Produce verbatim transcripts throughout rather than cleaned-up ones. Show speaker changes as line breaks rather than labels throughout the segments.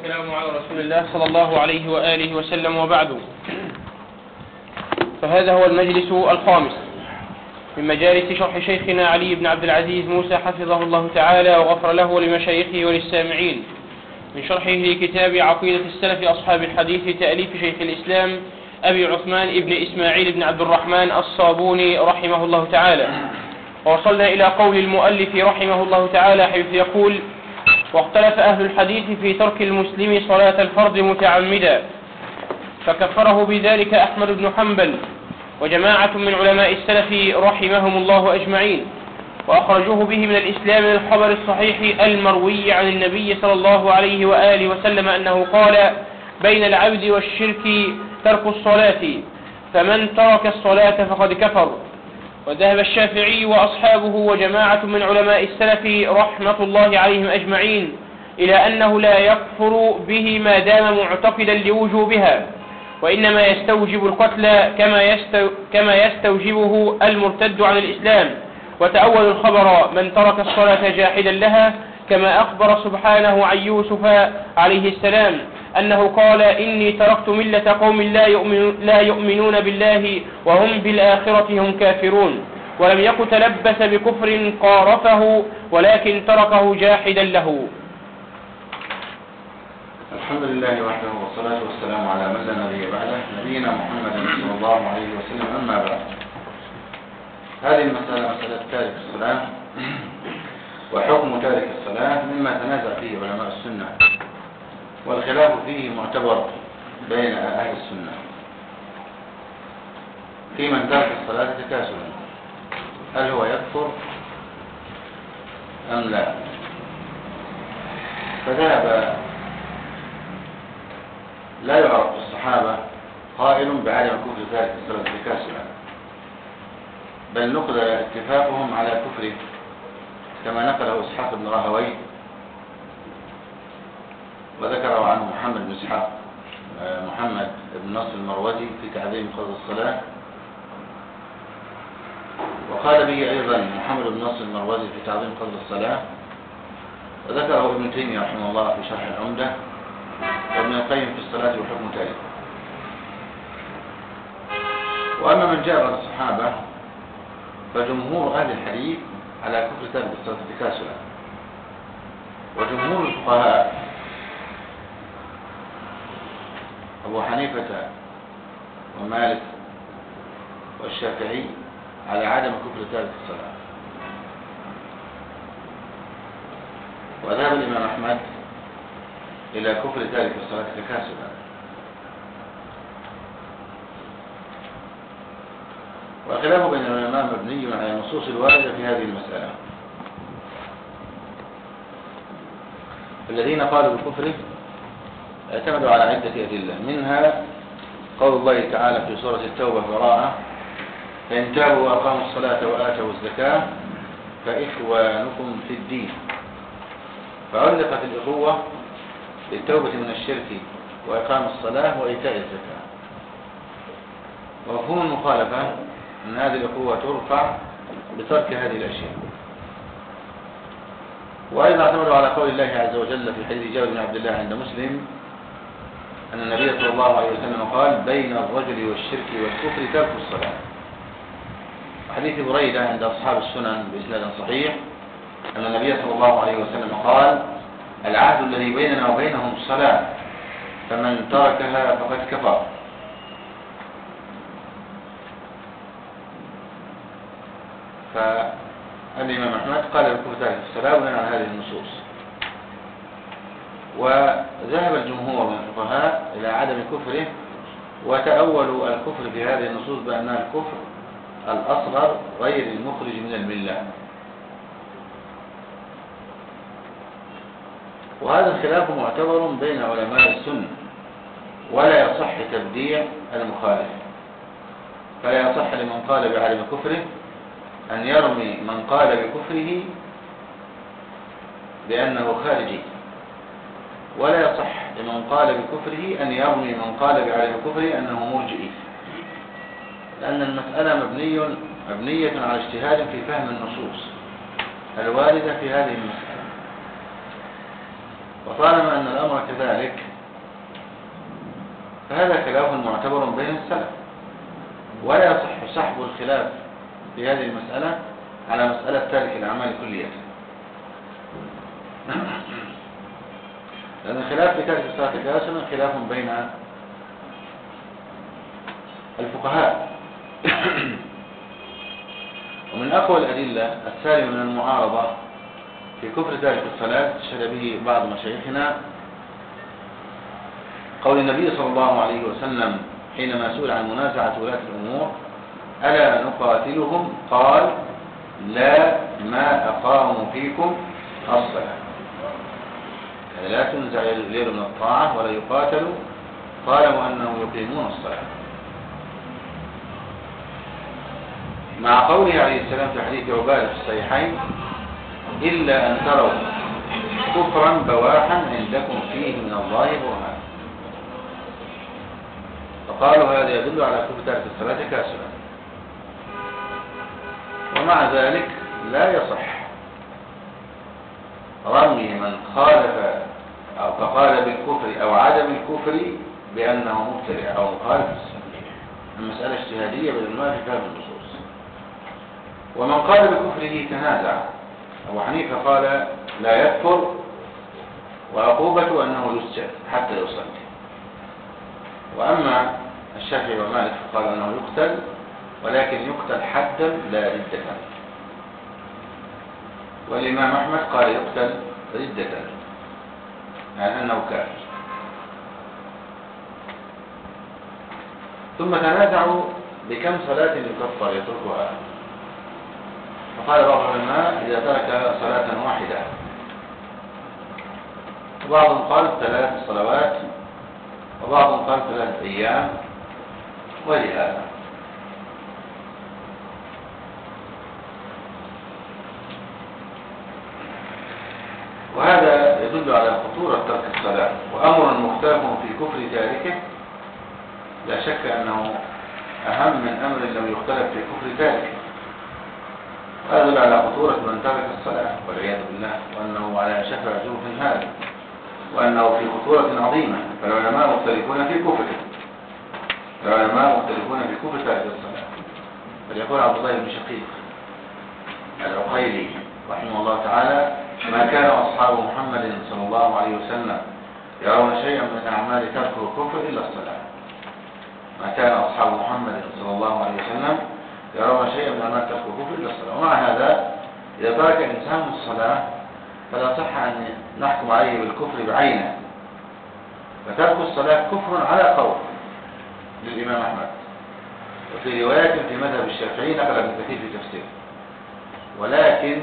والسلام على رسول الله صلى الله عليه وآله وسلم، وبعد. فهذا هو المجلس الخامس من مجالس شرح شيخنا علي بن عبد العزيز موسى حفظه الله تعالى وغفر له ولمشايخه وللسامعين من شرحه لكتاب عقيدة السلف أصحاب الحديث تأليف شيخ الإسلام أبي عثمان ابن إسماعيل بن عبد الرحمن الصابوني رحمه الله تعالى. ووصلنا إلى قول المؤلف رحمه الله تعالى حيث يقول: واختلف أهل الحديث في ترك المسلم صلاة الفرض متعمدا، فكفره بذلك أحمد بن حنبل وجماعة من علماء السلف رحمهم الله أجمعين، وأخرجوه به من الإسلام من الخبر الصحيح المروي عن النبي صلى الله عليه وآله وسلم أنه قال: بين العبد والشرك ترك الصلاة، فمن ترك الصلاة فقد كفر. وذهب الشافعي وأصحابه وجماعة من علماء السلف رحمة الله عليهم أجمعين إلى أنه لا يكفر به ما دام معتقدا لوجوبها، وإنما يستوجب القتل كما يستو كما يستوجبه المرتد عن الإسلام. وتأول الخبر من ترك الصلاة جاحدا لها، كما أخبر سبحانه عن يوسف عليه السلام أنه قال: إني تركت ملة قوم لا, يؤمن لا يؤمنون بالله وهم بالآخرة هم كافرون. ولم يكن تلبس بكفر قارفه، ولكن تركه جاحدا له.
الحمد لله وحده والصلاة والسلام على من لا نبي بعده، نبينا محمد صلى الله عليه وسلم. أما بعد، هذه المسألة مسألة تارك الصلاة وحكم تارك الصلاة مما تنازع فيه علماء السنة، والخلاف فيه معتبر بين أهل السنة في من ترك الصلاة تكاسلا، هل هو يكفر أم لا؟ فذهب لا يعرف الصحابة قائل بعدم كفر تارك الصلاة تكاسلا، بل نقل اتفاقهم على كفره كما نقله إسحاق بن راهويه، وذكره عنه محمد بن إسحاق محمد بن نصر المروزي في تعظيم فرض الصلاة، وقال به أيضا محمد بن نصر المروزي في تعظيم فرض الصلاة، وذكره ابن تيمية رحمه الله في شرح العمدة، وابن القيم في الصلاة وحكم تارك. وأما من جاء بعد الصحابة فجمهور أهل الحديث على كفر تارك الصلاة تكاسلا، وجمهور الفقهاء أبو حنيفة ومالك والشافعي على عدم كفر تارك الصلاة. وذهب الإمام أحمد إلى كفر تارك الصلاة تكاسلا. والخلاف بين العلماء مبني على النصوص الواردة في هذه المسألة. الذين قالوا بكفره اعتمدوا على عدة أدلة، منها قول الله تعالى في سورة التوبة براءة: فإن تابوا وأقاموا الصلاة وآتوا الزكاة فإخوانكم في الدين. فعلقت الأخوة بالتوبة من الشرك وإقام الصلاة وإيتاء الزكاة. ومفهوم المخالفة أن هذه الأخوة ترفع بترك هذه الأشياء. وأيضا اعتمدوا على قول الله عز وجل في حديث جابر بن عبد الله عند مسلم أن النبي صلى الله عليه وسلم قال: بين الرجل والشرك والكفر ترك الصلاة. حديث بريدة عند أصحاب السنن بإسناد صحيح أن النبي صلى الله عليه وسلم قال: العهد الذي بيننا وبينهم الصلاة، فمن تركها فقد كفر. فالإمام أحمد قال بكفر تارك الصلاة بناء على هذه النصوص. وذهب الجمهور من الفقهاء إلى عدم كفره، وتأولوا الكفر في هذه النصوص بأنها الكفر الأصغر غير المخرج من الملة. وهذا الخلاف معتبر بين علماء السنة، ولا يصح تبديع المخالف. فلا يصح لمن قال بعدم كفره أن يرمي من قال بكفره بأنه خارجي، ولا يصح لمن قال بكفره أن يرمي من قال بعدم كفره أنه مرجئي، لأن المسألة مبني مبنية على اجتهاد في فهم النصوص الواردة في هذه المسألة. وطالما أن الأمر كذلك فهذا خلاف معتبر بين السلف، ولا يصح سحب الخلاف في هذه المسألة على مسألة تارك الأعمال كلية، لأن الخلاف في تارك الصلاة كاسلا خلاف بين الفقهاء. ومن أقوى الأدلة السالمة من المعارضة في كفر تارك الصلاة شهد به بعض مشايخنا قول النبي صلى الله عليه وسلم حينما سئل عن منازعة ولاة الأمور: ألا نقاتلهم؟ قال: لا، ما أقاموا فيكم الصلاة. يعني لا تنزع اليد من الطاعة ولا يقاتلوا طالما أنهم يقيمون الصلاة. مع قوله عليه السلام في حديث عبادة في الصحيحين: إلا أن تروا كفرا بواحا عندكم فيه من الله برهان. فقالوا هذا يدل على كفر تارك الصلاة كاسلا. ومع ذلك لا يصح رمي من خالف أو فقال بالكفر أو عدم الكفر بأنه مبتدع أو مخالف السنة. المسألة اجتهادية بالعلماء في فهم النصوص. ومن قال بكفره تنازع. أبو حنيفة قال لا يكفر، وعقوبته أنه يسجن حتى يصلي. وأما الشافعي ومالك فقال أنه يقتل، ولكن يقتل حدا لا ردة. والإمام أحمد قال يقتل ردة، يعني أنه كافر. ثم تنازعوا بكم صلاة يكفر يتركها. فقال بعض العلماء إذا ترك صلاة واحدة، وبعضهم قال ثلاث صلوات، وبعضهم قال ثلاث أيام. ولهذا وهذا يدل على خطورة ترك الصلاة، وأمر مختلف في كفر تاركه لا شك أنه أهم من أمر لم يختلف في كفر تاركه. وهذا يدل على خطورة من ترك الصلاة والعياذ بالله، وأنه على شفا جرف هذا، وأنه في خطورة عظيمة. فالعلماء مختلفون في كفره، العلماء مختلفون في كفر تارك الصلاة. فليقول عبد الله بن شقيق العقيلي رحمه الله تعالى: ما كان أصحاب محمد صلى الله عليه وسلم يرون شيئا من أعمال تركه الكفر إلا الصلاة. ما كان أصحاب محمد صلى الله عليه وسلم يرون شيئا من أعمال تركه الكفر إلا الصلاة. ومع هذا إذا ترك الإنسان الصلاة فلا صح أن نحكم عليه بالكفر بعينه. فترك الصلاة كفر على قول للإمام أحمد، وفي رواية في مذهب الشافعي نقل ابن كثير في تفسيره. ولكن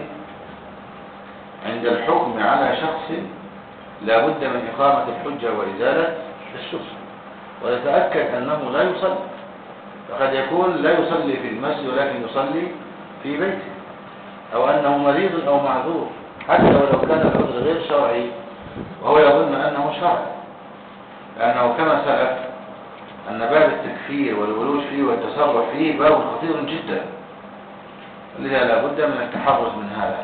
عند الحكم على شخص لا بد من إقامة الحجة وإزالة الشبهة، ويتأكد أنه لا يصلي. فقد يكون لا يصلي في المسجد ولكن يصلي في بيته، أو أنه مريض أو معذور، حتى ولو كان العذر غير شرعي وهو يظن أنه شرعي، لأنه كما سلف أن باب التكفير والولوج فيه والتصرف فيه باب خطير جدا. لذا لا بد من التحرز من هذا،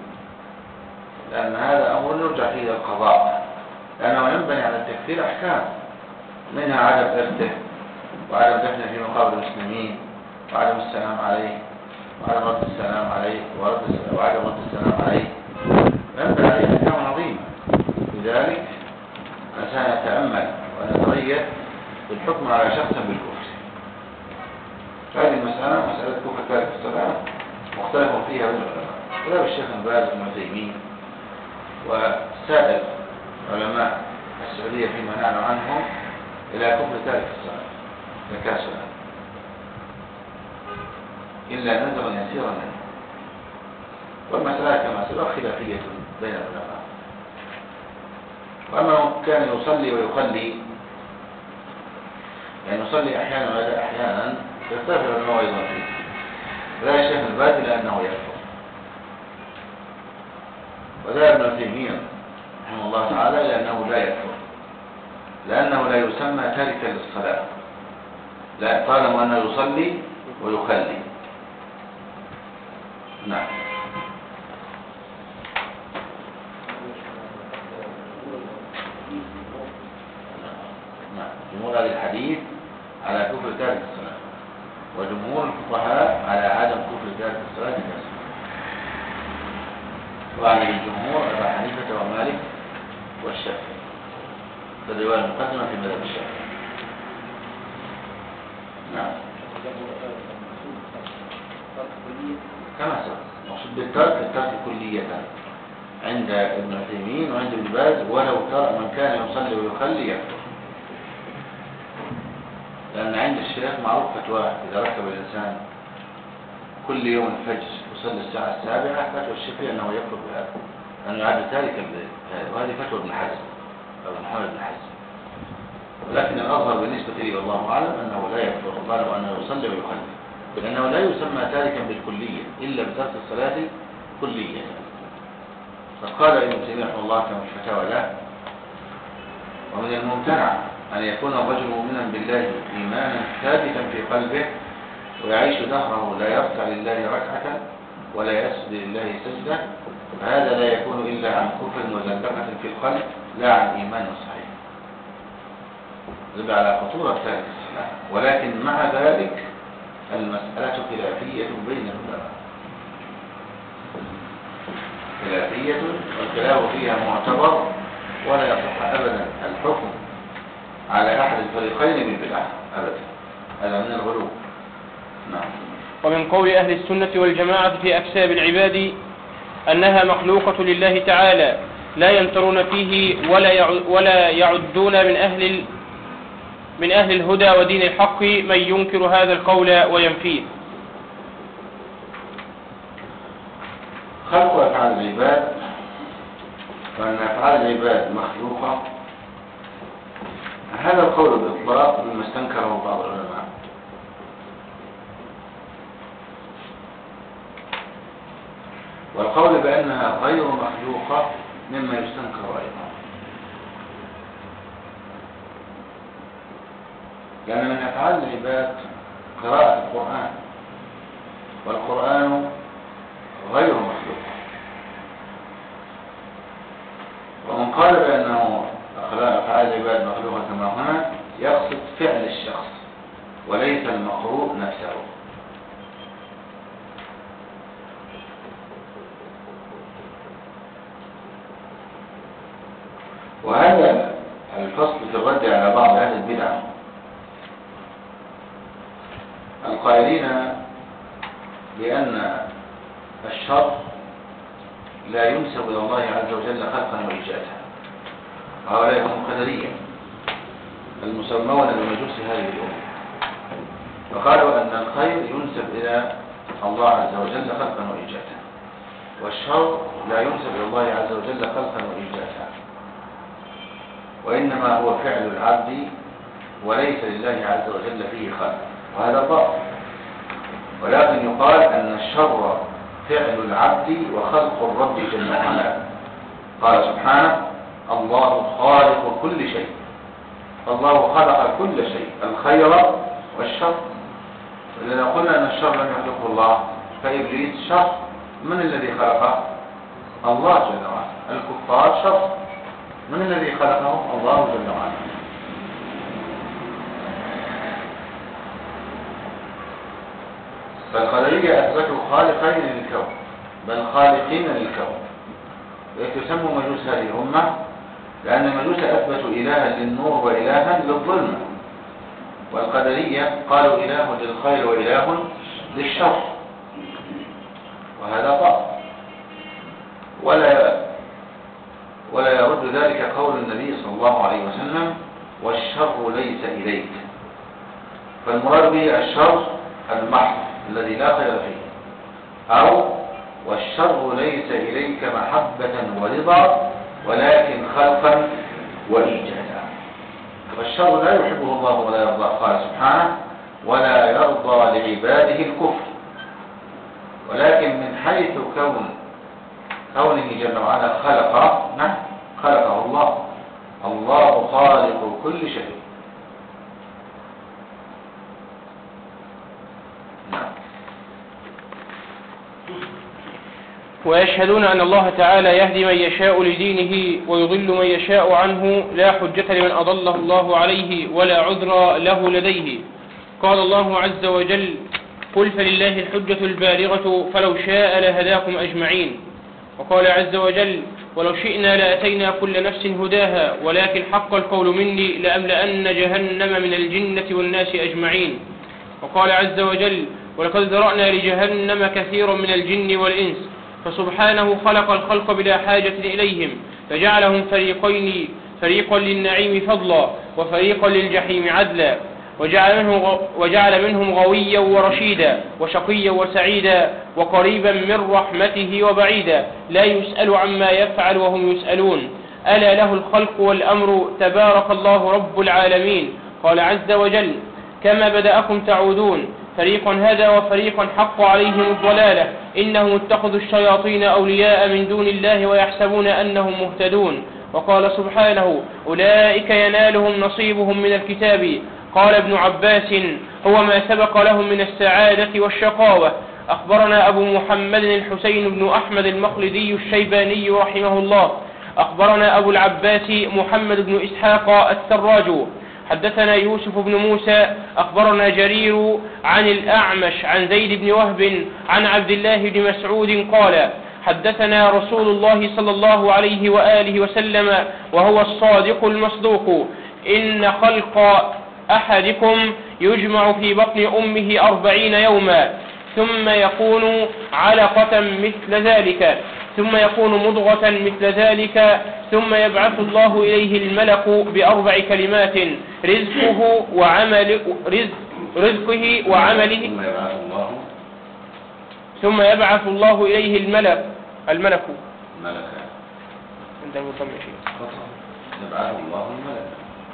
لأن هذا أمر يرجع فيه القضاء، لأنه ينبني على التكفير أحكام، منها عدم إرثه، وعدم دفنه في مقابر المسلمين، وعدم السلام عليه، وعدم رد السلام عليه، وعدم رد السلام عليه. ينبني عليه أحكام عظيمة. لذلك الإنسان يتأمل ونتريث بالحكم على شخص بالكفر. هذه المسألة مسألة كفر تارك الصلاة مختلف فيها بين العلماء، كتاب الشيخ ابن باز وابن عثيمين وسائر علماء السعودية فيما نعلم عنهم إلى كفر تارك الصلاة تكاسلا، إلا نزغا يسيرا منه. والمسألة كما سبق خلافية بين العلماء. وأما من كان يصلي ويخلي، يعني يصلي أحيانا ولا أحيانا، يختلف العلماء أيضا فيه. لا الشيخ الباز لأنه يكفر، وذا ابن عثيمين رحمه الله تعالى لأنه لا يكفر، لأنه لا يسمى تاركا للصلاة، لا طالما أنه يصلي ويخلي. نعم. نعم. جمهور أهل الحديث على كفر تارك الصلاة، وجمهور الفقهاء على عدم كفر تارك الصلاة كالصلاة. وعلى الجمهور أبا حنيفة ومالك والشافعي، في الرواية المقدمة في مذهب الشافعي. نعم. كما سبق، مقصود بالترك الترك كلية عند ابن عثيمين وعند ابن باز، ولو ترى من كان يصلي ويخلي يكفر. لأن عند الشيخ معروف فتوى إذا ركب الإنسان كل يوم الفجر يصلي الساعة السابعة، فتوى الشافعي أنه يكفر بهذا، أنه يعد تارك هذا، وهذه فتوى ابن حزم أو محمد بن حزم. ولكن الأظهر بالنسبة لي والله أعلم أنه لا يكفر، بل أنه يصلي ويخلي، لأنه لا يسمى تاركا بالكلية إلا بترك الصلاة كلية. فقال ابن تيمية رحمه الله كما في فتاوى له: ومن الممتنع أن يكون الرجل مؤمنا بالله إيمانا ثابتا في قلبه ويعيش دهره لا يركع لله ركعة ولا يسجد لله سجدة، فهذا لا يكون إلا عن كفر وزندقة في القلب لا عن إيمان صحيح. يدل على خطورة تارك الصلاة، ولكن مع ذلك المسألة خلافية بين العلماء، خلافية والخلاف فيها معتبر، ولا يصح أبدا الحكم على أحد الفريقين بالبدعة أبدا، هذا من الغلو. نعم.
ومن قول أهل السنة والجماعة في أكساب العباد أنها مخلوقة لله تعالى لا يمترون فيه ولا ولا يعدون من أهل من أهل الهدى ودين الحق من ينكر هذا القول وينفيه.
خلق أفعال العباد، وأن أفعال العباد مخلوقة، هذا القول بإطلاق مما استنكره بعض العلماء. والقول بأنها غير مخلوقة مما يستنكر أيضا، لأن من أفعال العباد قراءة القرآن، والقرآن غير مخلوق. ومن قال بأنه أفعال العباد مخلوقة كما هنا يقصد فعل الشخص وليس المقروء نفسه. وهذا الفصل في الرد على بعض أهل البدع القائلين بأن الشر لا ينسب إلى الله عز وجل خلقا وإيجادا. هؤلاء هم القدرية المسمون بمجوس هذه الأمة، فقالوا أن الخير ينسب إلى الله عز وجل خلقا وإيجادا، والشر لا ينسب إلى الله عز وجل خلقا وإيجادا، وإنما هو فعل العبد وليس لله عز وجل فيه خلق، وهذا باطل. ولكن يقال أن الشر فعل العبد وخلق الرب جل وعلا. قال سبحانه: الله خالق كل شيء، الله خلق كل شيء، الخير والشر. إذا قلنا أن الشر لم يخلقه الله، فإبليس شر، من الذي خلقه؟ الله جل وعلا. الكفار شر، من الذي خلقهم؟ الله جل وعلا. فالقدرية أثبتوا خالقين للكون، بل خالقين للكون، ويسموا مجوس هذه الأمة لأن المجوس أثبتوا إلها للنور وإلها للظلمة، والقدرية قالوا إله للخير وإله للشر، وهذا باطل. ولا ولا يرد ذلك قول النبي صلى الله عليه وسلم: والشر ليس إليك. فالمراد به الشر المحض الذي لا خير فيه، أو والشر ليس إليك محبة ورضا ولكن خلقا وإيجادا. فالشر لا يحبه الله ولا يرضى. قال سبحانه: ولا يرضى لعباده الكفر. ولكن من حيث كون كونه جل وعلا خلق، نعم خلقه الله، الله خالق كل شيء. نعم.
ويشهدون أن الله تعالى يهدي من يشاء لدينه ويضل من يشاء عنه، لا حجة لمن أضله الله عليه ولا عذر له لديه. قال الله عز وجل: قل فلله الحجة البالغة فلو شاء لهداكم أجمعين. وقال عز وجل: ولو شئنا لأتينا كل نفس هداها ولكن حق القول مني لأملأن جهنم من الجنة والناس أجمعين. وقال عز وجل: ولقد ذرأنا لجهنم كثيرا من الجن والإنس فسبحانه خلق الخلق بلا حاجة إليهم فجعلهم فريقين، فريقا للنعيم فضلا وفريقا للجحيم عدلا، وجعل منهم, وجعل منهم غويا ورشيدا وشقيا وسعيدا وقريبا من رحمته وبعيدا لا يسأل عما يفعل وهم يسألون، ألا له الخلق والأمر تبارك الله رب العالمين. قال عز وجل: كما بدأكم تعودون، فريقا هدى وفريقا حق عليهم الضلالة إنهم اتخذوا الشياطين أولياء من دون الله ويحسبون أنهم مهتدون. وقال سبحانه: أولئك ينالهم نصيبهم من الكتاب. قال ابن عباس: هو ما سبق لهم من السعادة والشقاوة. أخبرنا أبو محمد الحسين بن أحمد المخلدي الشيباني رحمه الله. أخبرنا أبو العباس محمد بن إسحاق السراج. حدثنا يوسف بن موسى. أخبرنا جرير عن الأعمش عن زيد بن وهب عن عبد الله بن مسعود قال: حدثنا رسول الله صلى الله عليه وآله وسلم وهو الصادق المصدوق: إن خلق أحدكم يجمع في بطن أمه أربعين يوما ثم يكون علقة مثل ذلك ثم يكون مضغة مثل ذلك ثم يبعث الله إليه الملك بأربع كلمات: رزقه وعمل رزق رزقه وعمله ثم يبعث الله إليه الملك الملك
ملك
عند المطمئ شيء
يبعث الله الملك.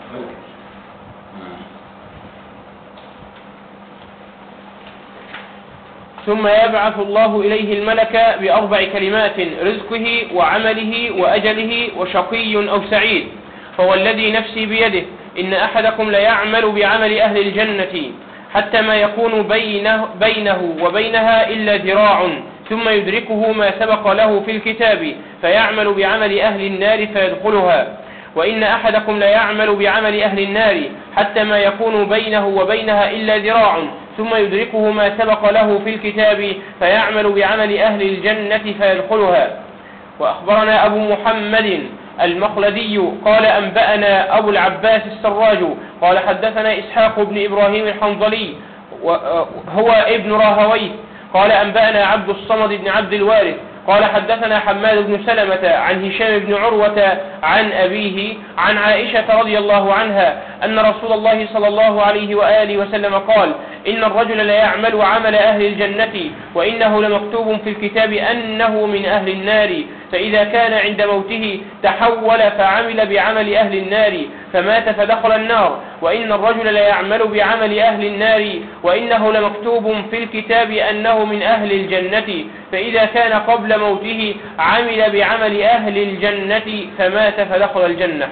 ثم يبعث الله إليه الملك بأربع كلمات: رزقه وعمله وأجله وشقي أو سعيد. فهو الذي نفسي بيده إن أحدكم ليعمل بعمل أهل الجنة حتى ما يكون بينه, بينه وبينها إلا ذراع ثم يدركه ما سبق له في الكتاب فيعمل بعمل أهل النار فيدخلها. وإن أحدكم ليعمل بعمل أهل النار حتى ما يكون بينه وبينها إلا ذراع ثم يدركه ما سبق له في الكتاب فيعمل بعمل أهل الجنة فيدخلها. وأخبرنا أبو محمد المخلدي قال: أنبأنا أبو العباس السراج قال: حدثنا إسحاق بن إبراهيم الحنظلي هو ابن راهويه قال: أنبأنا عبد الصمد بن عبد الوارث قال: حدثنا حماد بن سلمة عن هشام بن عروة عن أبيه عن عائشة رضي الله عنها أن رسول الله صلى الله عليه وآله وسلم قال: إن الرجل لا يعمل عمل أهل الجنة وإنه لمكتوب في الكتاب أنه من أهل النار، فإذا كان عند موته تحول فعمل بعمل أهل النار فمات فدخل النار. وإن الرجل لا يعمل بعمل أهل النار وإنه لمكتوب في الكتاب أنه من أهل الجنة، فإذا كان قبل موته عمل بعمل أهل الجنة فمات فدخل الجنة.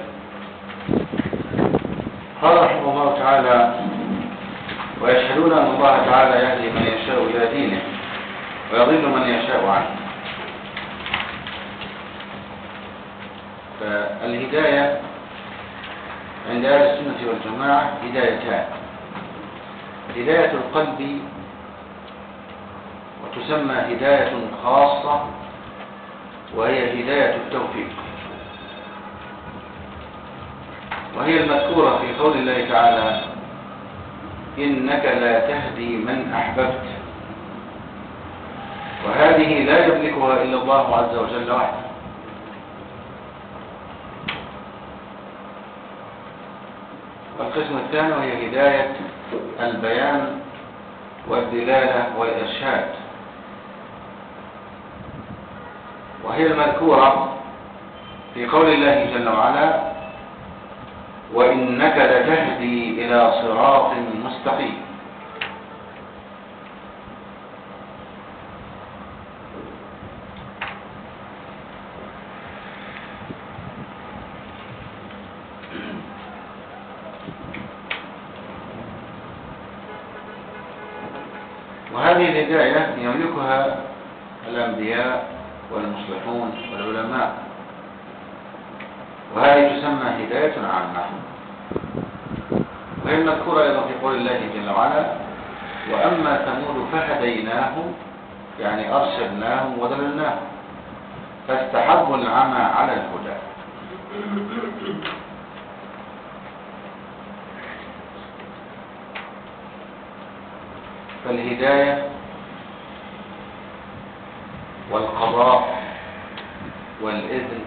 قال رحمه الله تعالى: ويشهدون أن الله تعالى يهدي من يشاء إلى دينه ويضل من يشاء عنه. فالهداية عند أهل السنة والجماعة هدايتان: هداية القلب وتسمى هداية خاصة وهي هداية التوفيق، وهي المذكورة في قول الله تعالى: إنك لا تهدي من أحببت. وهذه لا يملكها إلا الله عز وجل وحده. والقسم الثاني وهي هداية البيان والدلالة والإرشاد، وهي المذكورة في قول الله جل وعلا: وإنك لتهدي إلى صراط مستقيم. وهذه الهداية يملكها الأنبياء والمصلحون والعلماء، وهذه تسمى هداية عامة. وهي مذكورة أيضا في قول الله جل وعلا: وأما ثمود فهديناهم، يعني أرشدناهم ودللناهم فاستحبوا العمى على الهدى. فالهداية والقضاء والإذن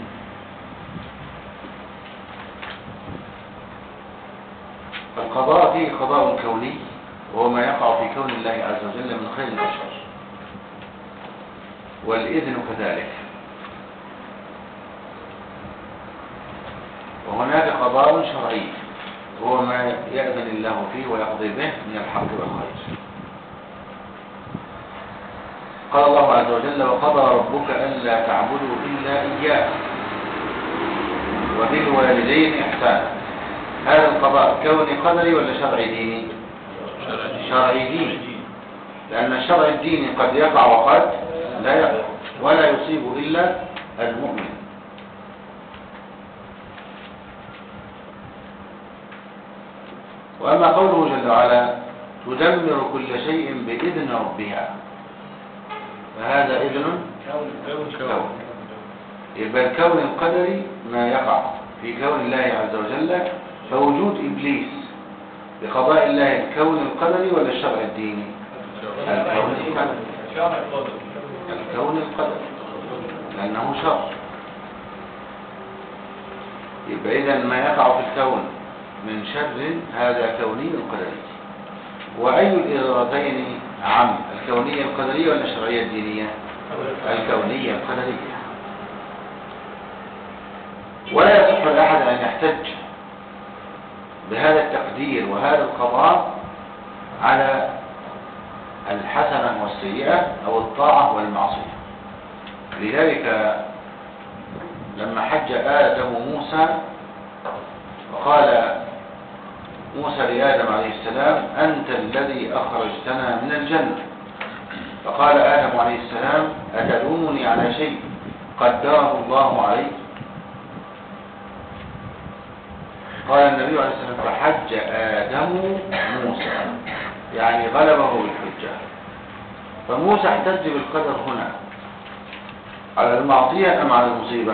القضاء فيه قضاء كوني، وهو ما يقع في كون الله عز وجل من خير وشر، والإذن كذلك. وهناك قضاء شرعي، وهو ما يأذن الله فيه ويقضي به من الحق والخير. قال الله عز وجل: وقضى ربك ألا تعبدوا إلا إياه وبالوالدين إحسانا. هذا القضاء كوني قدري ولا شرعي ديني؟ شرعي ديني، لأن الشرع الديني قد يقع وقد لا يقع، ولا يصيب إلا المؤمن. وأما قوله جل وعلا: تدمر كل شيء بإذن ربها، فهذا إذن كون. يبقى الكون القدري ما يقع في كون الله عز وجل، فوجود إبليس بقضاء الله الكون القدري ولا الشرع الديني؟ الكون القدري. الكون القدري لأنه شرع. يبقى إذن ما يقع في الكون من شر هذا كوني قدري. وأي الإرادتين عام، الكونية القدرية ولا الشرعية الدينية؟ الكونية القدرية. ولا يصح لأحد أن يحتج بهذا التقدير وهذا القضاء على الحسنة والسيئة أو الطاعة والمعصية. لذلك لما حج آدم موسى وقال موسى لآدم عليه السلام: أنت الذي أخرجتنا من الجنة، فقال آدم عليه السلام: أتلومني على شيء قدره الله علي؟ قال النبي عليه السلام: فحج آدم موسى، يعني غلبه بالحجة. فموسى احتج بالقدر هنا على المعصية أم على المصيبة؟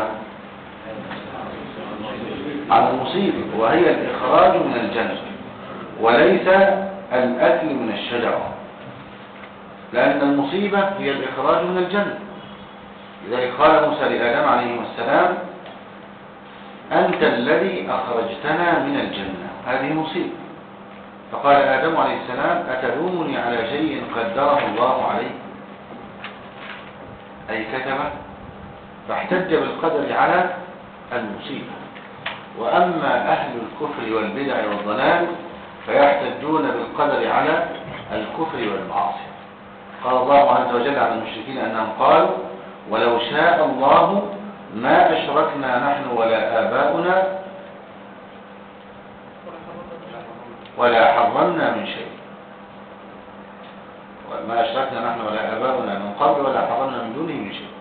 على المصيبة، وهي الإخراج من الجنة وليس الأكل من الشجرة، لأن المصيبة هي الإخراج من الجنة. لذلك قال موسى لآدم عليه السلام: أنت الذي أخرجتنا من الجنة، هذه مصيبة. فقال آدم عليه السلام: أتلومني على شيء قدره الله علي؟ أي كتبه. فاحتج بالقدر على المصيبة. وأما أهل الكفر والبدع والضلال فيحتجون بالقدر على الكفر والمعاصي. قال الله عز وجل عن المشركين أنهم قالوا: ولو شاء الله ما أشركنا نحن ولا آباؤنا ولا حرمنا من شيء. ما أشركنا نحن ولا آباؤنا من قبل ولا حرمنا من دونه من شيء.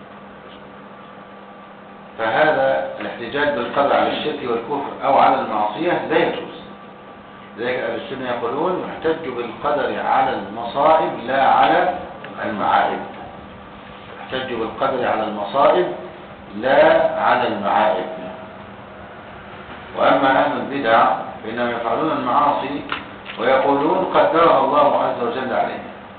فهذا الاحتجاج بالقدر على الشرك والكفر أو على المعصية لا يجوز. لذلك أهل السنة يقولون: يحتج بالقدر على المصائب لا على المعائب. يحتج بالقدر على المصائب لا على المعائب. وأما أهل البدع فإنهم يفعلون المعاصي ويقولون: قدرها الله عز وجل عليه.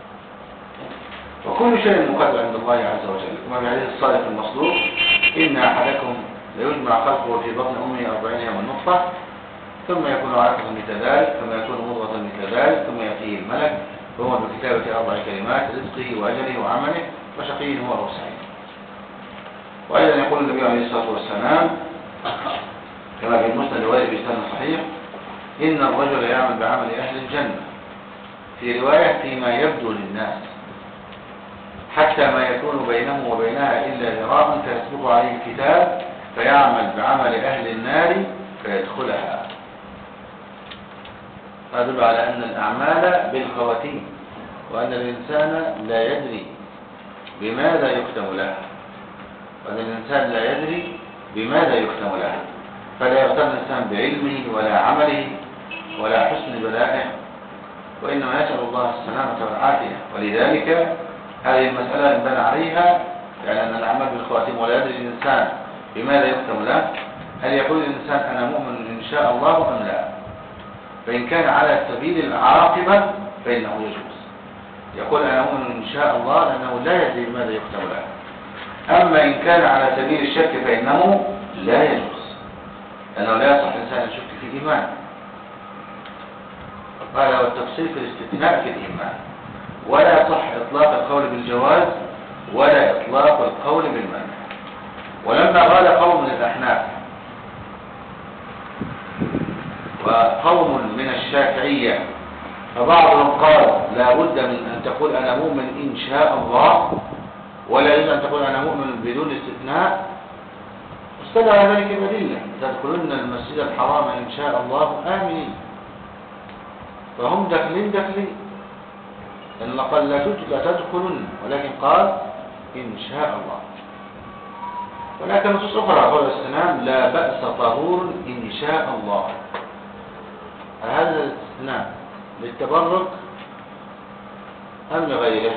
وكل شيء مقدر عند الله عز وجل، كما في حديث الصادق المصدوق: إن أحدكم ليجمع خلقه في بطن أمه أربعين يوما نطفة، ثم يكون علقة مثل ذلك، ثم يكون مضغة مثل ذلك، ثم يأتيه الملك وهو بكتابة أربع كلمات: رزقه وأجله وعمله، وشقي هو أو سعيد. وأيضا يقول النبي عليه الصلاة والسلام كما في المسند الوارد بإسناد صحيح: إن الرجل يعمل بعمل أهل الجنة، في رواية فيما يبدو للناس، حتى ما يكون بينه وبينها إلا ذراع فيسبق عليه الكتاب فيعمل بعمل أهل النار فيدخلها. هذا يدل على أن الأعمال بالخواتيم، وأن الإنسان لا يدري بماذا يختم له. وأن الإنسان لا يدري بماذا يختم له، فلا يغتر الإنسان بعلمه ولا عمله ولا حسن بلائه، وإنما يسأل الله السلامة والعافية. ولذلك هذه المسألة ينبنى عليها، يعني أن الأعمال بالخواتيم ولا يدري الإنسان بماذا يختم له. هل يقول الإنسان أنا مؤمن إن شاء الله أم لا؟ فإن كان على سبيل العاقبة فإنه يجوز، يقول أنا مؤمن إن شاء الله لأنه لا يدري بماذا يختم له. أما إن كان على سبيل الشك فإنه لا يجوز، لأنه لا يصح الإنسان أن يشك في إيمانه. قال والتفصيل في الاستثناء في الإيمان، ولا يصح إطلاق القول بالجواز ولا إطلاق القول بالمنع. ولما قال قوم من الأحناف وقوم من الشافعية، فبعضهم قال لا بد من أن تقول أنا مؤمن إن شاء الله، ولا يجوز أن تقول أنا مؤمن بدون استثناء، استدعى على ذلك الأدلة: تدخلن المسجد الحرام إن شاء الله آمنين. فهم داخلين داخلين، لأن قال لا تدخلن، ولكن قال إن شاء الله. ولكن نصوص أخرى قول الاستثناء لا بأس طهور إن شاء الله. هذا الاستثناء للتبرك أم لغيره؟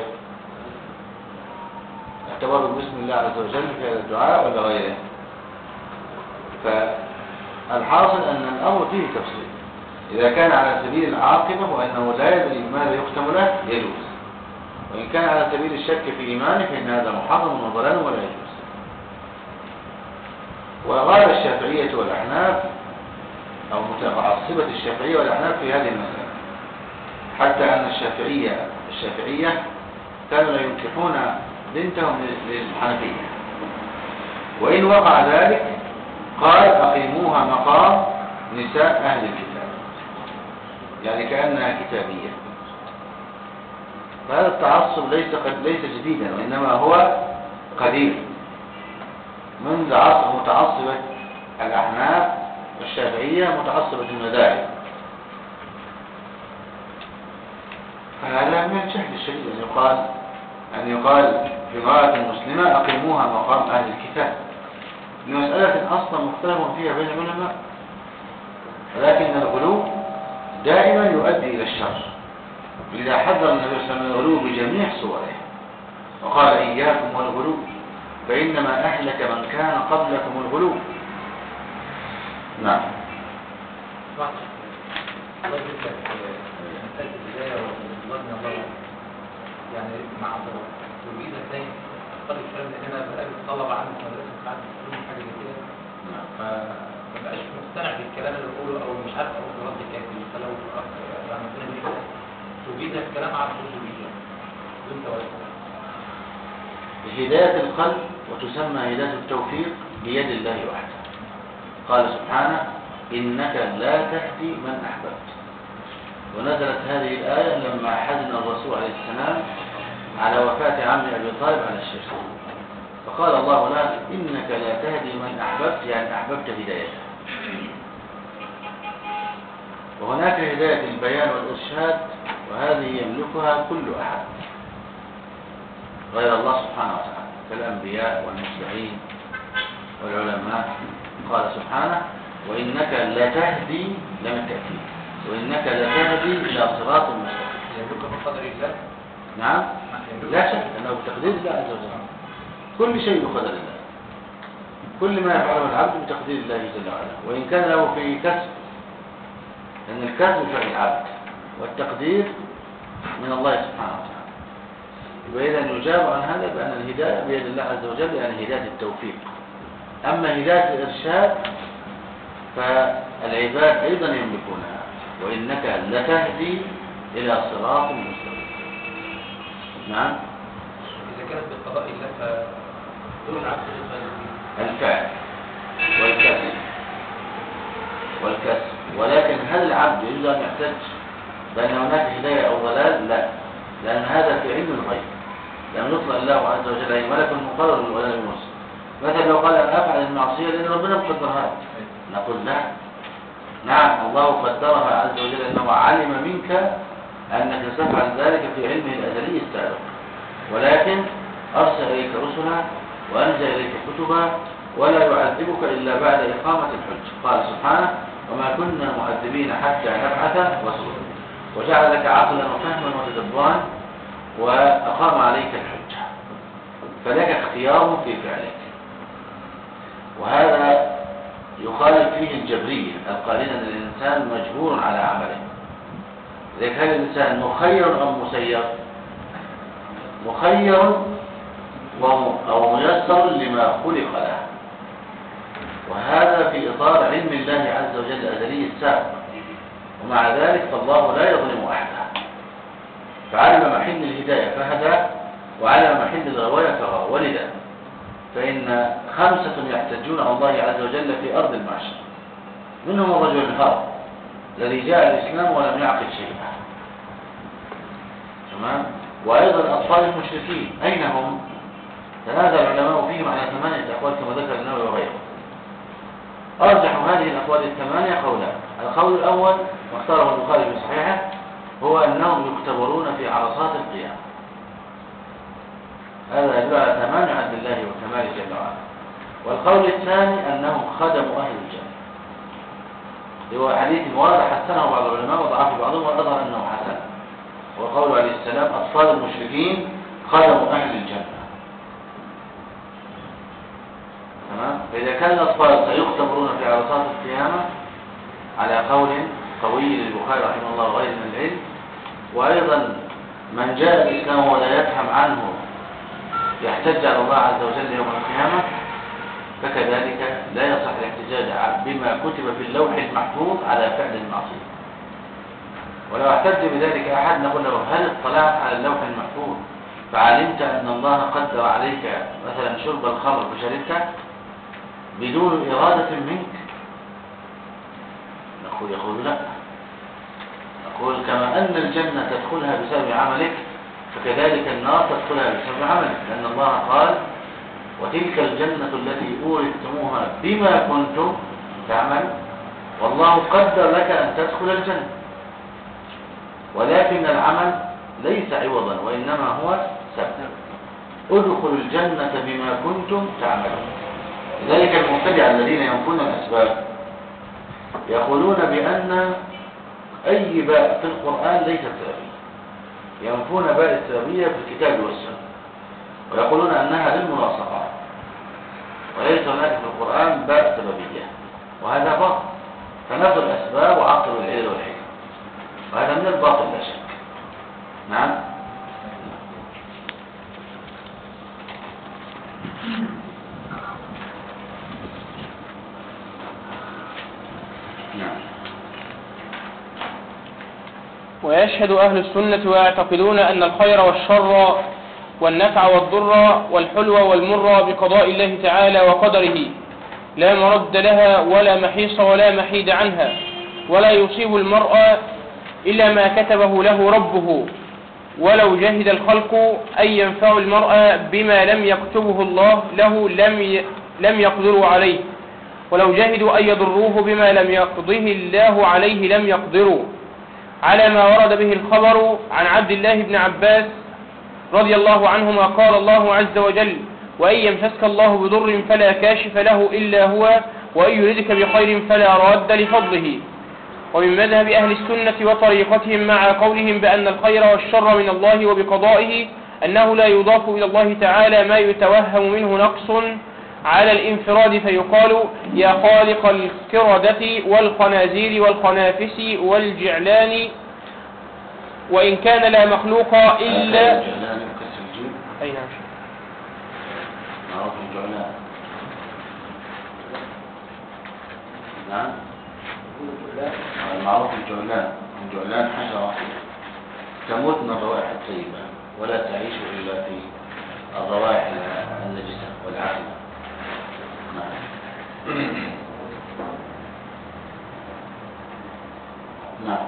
التبرك باسم الله عز وجل في هذا الدعاء ولا غيره؟ فالحاصل أن الأمر فيه تفصيل. إذا كان على سبيل العاقبة وأنه لا يدري ماذا يختم له يجوز، وإن كان على سبيل الشك في إيمانه فإن هذا محرم وضلال ولا يجوز. وقال الشافعية والأحناف أو متعصبة الشافعية والأحناف في هذه المسألة، حتى أن الشافعية الشافعية كانوا لا ينكحون بنتهم للحنفية، وإن وقع ذلك قال أقيموها مقام نساء أهل الكتاب، يعني كأنها كتابية. فهذا التعصب ليس ليس جديدا، وإنما هو قديم منذ عصر متعصبة الأحناف والشافعية متعصبة المذاهب. فهذا من الجهل الشديد أن يقال أن يقال في امرأة مسلمة أقيموها مقام أهل الكتاب، لمسألة أصلا مختلف فيها بين العلماء، ولكن الغلو دائما يؤدي إلى الشر. لذا حذر النبي صلى الله عليه وسلم الغلو بجميع صوره، وقال إياكم والغلو فإنما أهلك من كان قبلكم الغلو. نعم.
الله يجب لك مسألة البداية والظن الله، يعني مع تريد اثنين أختار الكلام اللي أنا بقابل طلبة عندي في مدرسة بعد يقولون حاجة زي كده، فما بقاش مقتنع بالكلام اللي بقوله أو مش عارف أقول رد كافي، فلو يعني ربنا بيقول تريد الكلام على الرسولية وأنت واقف.
هداية القلب وتسمى هداية التوفيق بيد الله وحده. قال سبحانه إنك لا تهدي من أحببت. ونزلت هذه الآية لما حزن الرسول عليه السلام على وفاة عم أبي طالب على الشرك، فقال الله له إنك لا تهدي من أحببت، يعني أحببت هدايته. وهناك هداية البيان والإرشاد، وهذه يملكها كل أحد غير الله سبحانه وتعالى كالأنبياء والمرسلين والعلماء. قال سبحانه وإنك لا تهدي لم التأكيد، وإنك لا تهدي إلى صراط مستقيم.
يملك بقدر الله.
نعم، لا شك أنه بتقدير الله عز وجل، كل شيء بقدر الله، كل ما يفعله العبد بتقدير الله جل وعلا، وإن كان له في كسب، لأن الكسب فعل العبد والتقدير من الله سبحانه وتعالى. وإذا يجاب عن هذا بأن الهداية بيد الله عز وجل، يعني هداية التوفيق. أما هداية الإرشاد فالعباد أيضا يملكونها، وإنك لتهدي إلى صراط مستقيم. نعم.
إذا كانت بقضاء الله فدور العبد
الفعل والكسب والكسب، ولكن هل العبد يجوز أن يحتج بأن هناك هداية أو ضلال؟ لا، لأن هذا في علم الغيب، لم يطلع الله عز وجل أي ملك مقرر ولا المرسل. مثلا لو قال أنا أفعل المعصية لأن ربنا مقدرها، نقول لا، نعم الله قدرها عز وجل، أنه علم منك أنك ستفعل ذلك في علمه الأزلي السابق، ولكن أرسل إليك رسلا وأنزل إليك كتبا ولا يعذبك إلا بعد إقامة الحج. قال سبحانه وما كنا مؤذبين حتى نبعث رسولا، وجعل لك عقلا وفهما وتدبرا وأقام عليك الحجة، فلك اختيار في فعلك. وهذا يخالف فيه الجبرية القائلين أن الإنسان مجبور على عمله. إذا كان الإنسان مخير أو مسير؟ مخير أو ميسر لما خلق له، وهذا في إطار علم الله عز وجل الأزلي السابق. ومع ذلك فالله لا يظلم أحدا، فعلم محل الهداية فهدى وعلم محل الغواية فغوى. ولذا فإن خمسة يحتجون على الله عز وجل في أرض المعشر، منهم الرجل الهار الذي جاء الإسلام ولم يعقل شيئا، تمام؟ وأيضا الأطفال المشركين أين هم؟ تنازع العلماء فيهم على ثمانية أقوال كما ذكر النووي وغيره. أرجح هذه الأقوال الثمانية قولان. القول الأول واختاره البخاري في صحيحه هو أنهم يختبرون في عرصات القيامة، هذا يدل على تمام عدل الله وكماله جل وعلا. والقول الثاني أنهم خدموا أهل الجنة، هو حديث وارد حسنه بعض العلماء وضعفه بعضهم وأظهر أنه حسن، وقوله عليه السلام أطفال المشركين خدموا أهل الجنة. تمام؟ فإذا كان الأطفال سيختبرون في عرصات القيامة على قول قوي للبخاري رحمه الله وغيره من العلم، وأيضا من جاء الإسلام ولا يفهم عنه يحتج على الله عز وجل يوم القيامة، فكذلك لا يصح الاحتجاج بما كتب في اللوح المحفوظ على فعل المعصية. ولو احتج بذلك أحد نقول له هل اطلعت على اللوح المحفوظ فعلمت أن الله قدر عليك مثلا شرب الخمر فشربته بدون إرادة منك؟ نقول يقول لا. نقول كما أن الجنة تدخلها بسبب عملك فكذلك النار تدخلها بسبب عملك، لأن الله قال وتلك الجنة التي أورثتموها بما كنتم تعمل، والله قدر لك أن تدخل الجنة، ولكن العمل ليس عوضا وإنما هو سبب. ادخلوا الجنة بما كنتم تعملون. لذلك المبتدع الذين ينفون الأسباب يقولون بأن أي باء في القرآن ليست سببية، ينفون باء السببية في الكتاب والسنة ويقولون أنها للملاصقات، وليس هناك في القرآن باء سببية، وهذا باطل. فنفي الأسباب وعقل العلل والحكم، وهذا من الباطل لا شك. نعم.
ويشهد أهل السنة ويعتقدون أن الخير والشر والنفع والضر والحلو والمر بقضاء الله تعالى وقدره لا مرد لها ولا محيص ولا محيد عنها، ولا يصيب المرء إلا ما كتبه له ربه، ولو جهد الخلق أن ينفعوا المرء بما لم يكتبه الله له لم لم يقدروا عليه، ولو جهدوا أن يضروه بما لم يقضه الله عليه لم يقدروا، على ما ورد به الخبر عن عبد الله بن عباس رضي الله عنهما قال الله عز وجل وإن يمسسك الله بضر فلا كاشف له إلا هو وإن يردك بخير فلا راد لفضله. ومن مذهب أهل السنة وطريقتهم مع قولهم بأن الخير والشر من الله وبقضائه أنه لا يضاف إلى الله تعالى ما يتوهم منه نقص على الانفراد، فيقال يا خالق الكردة والخنازير والخنافس والجعلان، وإن كان لا مخلوق إلا أي نعم
معروف الجعلان. نعم المعروف الجعلان، الجعلان حشرة تموت من الروائح الطيبة ولا تعيش إلا في الروائح النجسة والعافية. نعم. نعم.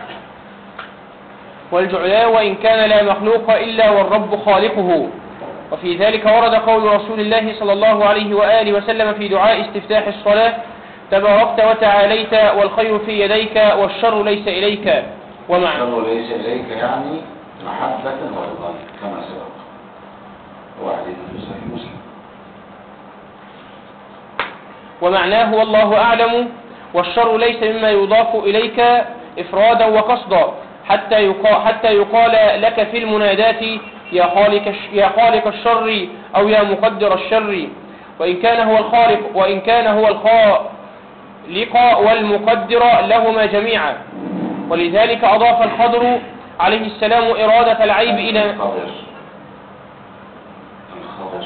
والجعلاء وإن كان لا مخلوق إلا والرب خالقه، وفي ذلك ورد قول رسول الله صلى الله عليه وآله وسلم في دعاء استفتاح الصلاة: تباركت وتعاليت والخير في يديك والشر ليس إليك. ومعنى
الشر ليس إليك يعني محبة ورضا كما سبق، هو حديث في صحيح مسلم.
ومعناه والله أعلم: والشر ليس مما يضاف إليك إفرادا وقصدا، حتى يقال, حتى يقال لك في المنادات يا خالق, يا خالق الشر أو يا مقدر الشر، وإن كان هو الخالق وإن كان هو الخالق والمقدر لهما جميعا. ولذلك أضاف الخضر عليه السلام إرادة العيب إلى
الخضر الخضر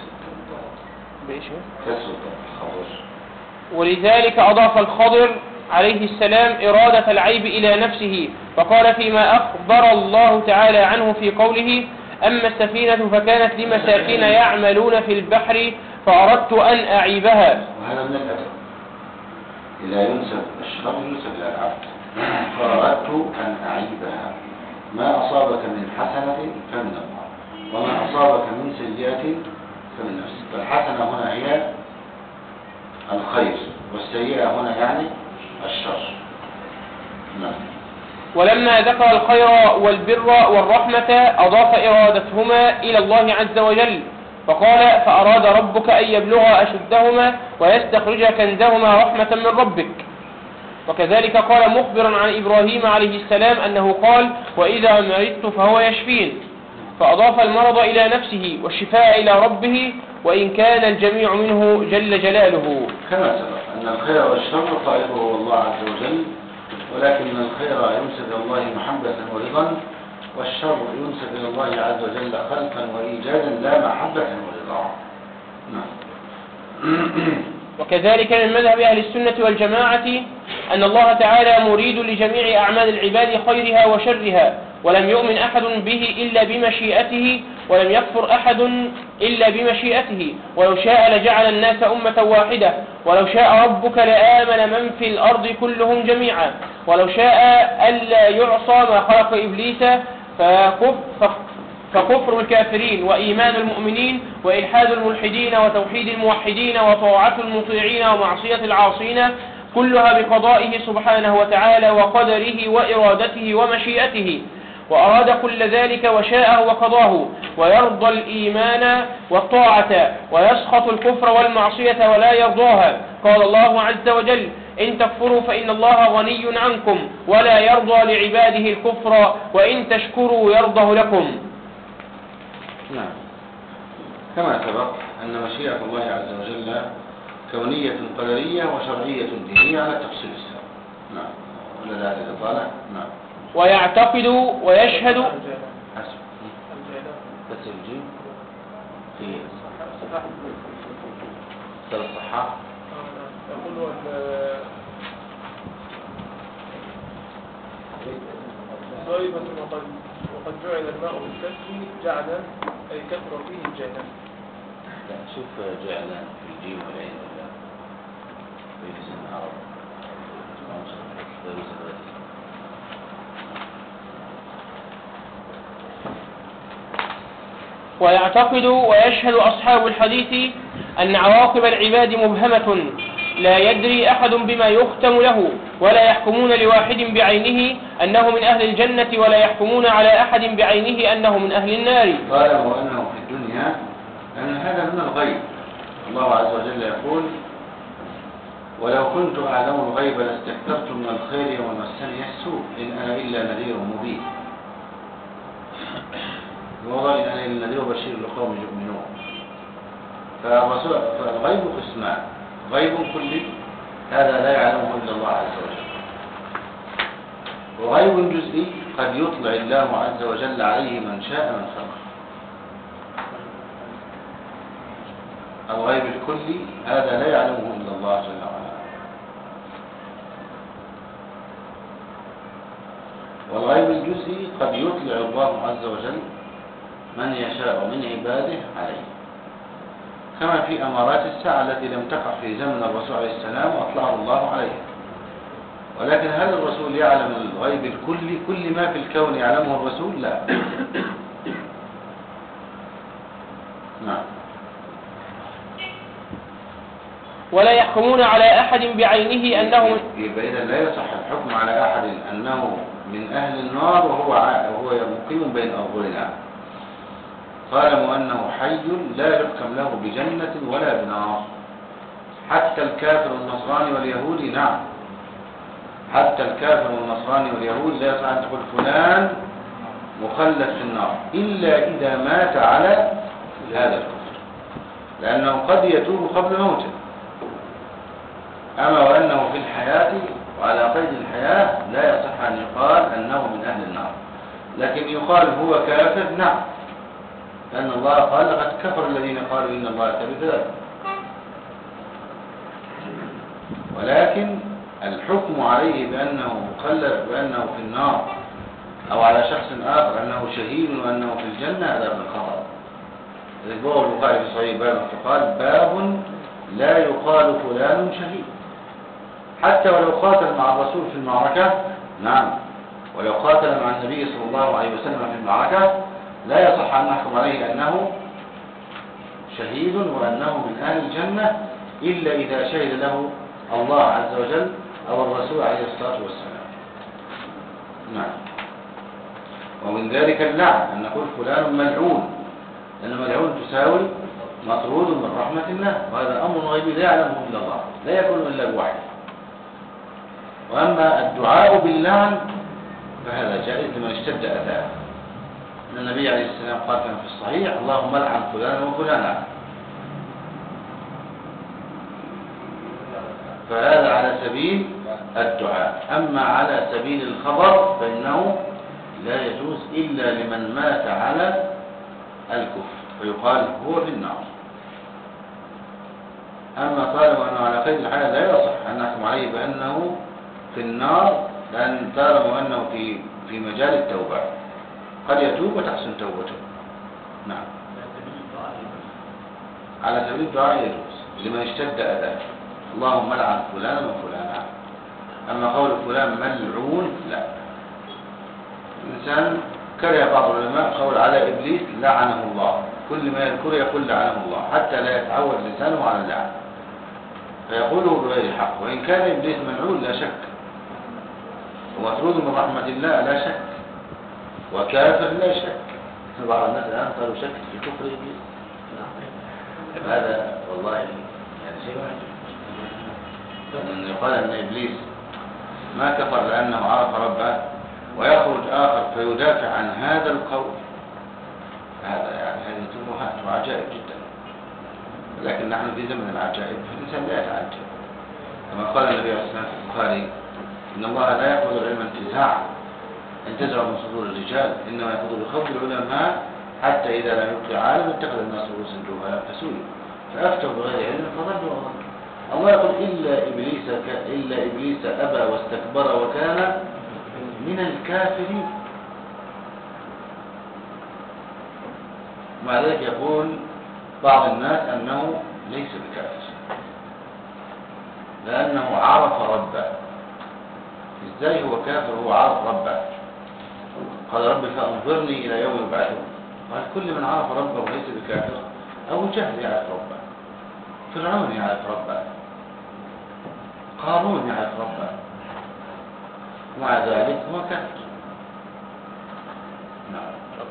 ولذلك أضاف الخضر عليه السلام إرادة العيب إلى نفسه، فقال فيما أخبر الله تعالى عنه في قوله: أما السفينة فكانت لمساكين يعملون في البحر فأردت أن أعيبها.
وهذا من الأدب، إذا ينسب الشر ينسب إلى العبد، فأردت أن أعيبها. ما أصابك من حسنة فمن الله، وما أصابك من سيئة فمن نفسك. فالحسنة هنا هي الخير، والسيئة هنا يعني الشر. نعم.
ولما ذكر الخير والبر والرحمة أضاف إرادتهما إلى الله عز وجل، فقال: فأراد ربك أن يبلغ أشدهما ويستخرج كنزهما رحمة من ربك. وكذلك قال مخبرا عن إبراهيم عليه السلام أنه قال: وإذا مرضت فهو يشفين، فأضاف المرض إلى نفسه والشفاء إلى ربه، وإن كان الجميع منه جل جلاله.
كما سبق أن الخير والشر خالقه هو الله عز وجل، ولكن الخير ينسب إلى الله محبة ورضا، والشر ينسب إلى الله عز وجل خلقا وإيجادا لا محبة ورضا. نعم.
وكذلك من مذهب أهل السنة والجماعة أن الله تعالى مريد لجميع أعمال العباد خيرها وشرها، ولم يؤمن أحد به إلا بمشيئته، ولم يكفر أحد إلا بمشيئته، ولو شاء لجعل الناس أمة واحدة، ولو شاء ربك لآمن من في الأرض كلهم جميعا، ولو شاء ألا يعصى ما خلق إبليس فكفر الكافرين وإيمان المؤمنين وإلحاد الملحدين وتوحيد الموحدين وطاعة المطيعين ومعصية العاصين كلها بقضائه سبحانه وتعالى وقدره وإرادته ومشيئته، وأراد كل ذلك وشاءه وقضاه، ويرضى الإيمان والطاعة ويسخط الكفر والمعصية ولا يرضاها. قال الله عز وجل: إن تكفروا فإن الله غني عنكم ولا يرضى لعباده الكفر وإن تشكروا يرضه لكم.
نعم. كما سبق أن مشيئة الله عز وجل كونية قدرية وشرعية دينية على التفصيل السابق. نعم. ولا ذلك طالع. نعم.
ويعتقد ويشهد
حسب بس الجيم في ثلاث صحاح.
يقول ضريبة وقد وقد جعل الماء بالكسر جعلا أي كثر فيه الجنة.
لا شوف جعلا في الجيم والعين ولا في لسان العرب.
ويعتقد ويشهد أصحاب الحديث أن عواقب العباد مبهمة لا يدري أحد بما يختم له، ولا يحكمون لواحد بعينه أنه من أهل الجنة ولا يحكمون على أحد بعينه أنه من أهل النار.
قال وأنه في الدنيا أن هذا من الغيب. الله عز وجل يقول: ولو كنت أعلم الغيب لاستكثرت من الخير وما مسني السوء إن أنا إلا نذير مبين. وقال إن أنا إلا نذير بشير لقوم يؤمنون. فالغيب قسمان: غيب كلي هذا لا يعلمه إلا الله عز وجل، وغيب جزئي قد يطلع الله عز وجل عليه من شاء من خلقه. الغيب الكلي هذا لا يعلمه إلا الله جل وعلا، والغيب الجزئي قد يطلع الله عز وجل من يشاء من عباده عليه، كما في أمارات الساعة التي لم تقع في زمن الرسول عليه السلام وأطلعه الله عليه. ولكن هل الرسول يعلم الغيب الكلي؟ كل ما في الكون يعلمه الرسول؟ لا. نعم.
ولا يحكمون على أحد بعينه أنه
يبقى إذا لا يصح الحكم على أحد أنه من أهل النار وهو وهو مقيم بين أظهرنا. طالما أنه حي لا يحكم له بجنة ولا بنار، حتى الكافر والنصراني واليهودي. نعم، حتى الكافر والنصراني واليهود لا يصح أن تقول فلان مخلد في النار إلا إذا مات على هذا الكفر، لأنه قد يتوب قبل موته. أما وأنه في الحياة وعلى قيد الحياة لا يصح أن يقال أنه من أهل النار، لكن يقال هو كافر. نعم، لأن الله قال لقد كفر الذين قالوا إن الله ثالث ثلاثة. ولكن الحكم عليه بأنه مخلد بأنه في النار أو على شخص آخر أنه شهيد وأنه في الجنة هذا من الخطأ. ذكره البخاري في صحيح باب فقال باب لا يقال فلان شهيد، حتى ولو قاتل مع الرسول في المعركة. نعم، ولو قاتل مع النبي صلى الله عليه وسلم في المعركة لا يصح أن نحكم عليه أنه شهيد وأنه من أهل الجنة إلا إذا شهد له الله عز وجل أو الرسول عليه الصلاة والسلام. نعم. ومن ذلك اللعن أن نقول فلان ملعون، لأن ملعون تساوي مطرود من رحمة الله، وهذا أمر غيبي لا يعلمه إلا الله، لا يكون إلا بوحي. وأما الدعاء باللعن فهذا جائز لمن اشتد أذاه. النبي عليه السلام قال كما في الصحيح اللهم لعن فلانا وفلانا، فهذا على سبيل الدعاء. أما على سبيل الخبر فإنه لا يجوز إلا لمن مات على الكفر فيقال هو في النار. أما طالما أنه على قيد الحياة لا يصح أن نحكم عليه بأنه في النار، لأن طالما أنه في في مجال التوبة قد يتوب وتحسن توبته. نعم، على سبيل الدعاء يجوز لمن اشتد أذاه اللهم لعن فلانا وفلانا. أما قول فلان ملعون لا. الإنسان كره بعض العلماء قول على إبليس لعنه الله، كل ما يذكر يقول لعنه الله حتى لا يتعود لسانه على اللعن فيقوله بغير حق. وإن كان إبليس ملعون لا شك، ومطرود من رحمة الله لا شك، وكافر لا شك. بعض الناس الآن قالوا شك في كفر إبليس. هذا والله يعني شيء واحد، أن يقال أن إبليس ما كفر لأنه عرف ربه ويخرج آخر فيدافع عن هذا القول، هذا يعني هذه تبهات وعجائب جدا. لكن نحن في زمن العجائب فالإنسان لا يتعجب، كما قال النبي عليه الصلاة والسلام في البخاري إن الله لا يأخذ العلم انتزاعا انتزع من صدور الرجال، إنما يأخذ بخوض العلماء حتى إذا لم يبق عالم اتخذ الناس رؤوسا جهالا فسئلوا فأفتوا بغير علم فضلوا وضلوا. الله يقول إلا إبليس إلا إبليس أبى واستكبر وكان من الكافرين. مع ذلك يقول بعض الناس أنه ليس بكافر لأنه عرف ربه. إزاي هو كافر هو عرف ربه؟ قال رب فأنظرني إلى يوم يبعثون. قال كل من عرف ربه وليس بكافر. أبو جهل يعرف ربه، فرعون يعرف ربه، قارون يعرف ربه، ومع ذلك هو كافر. نعم.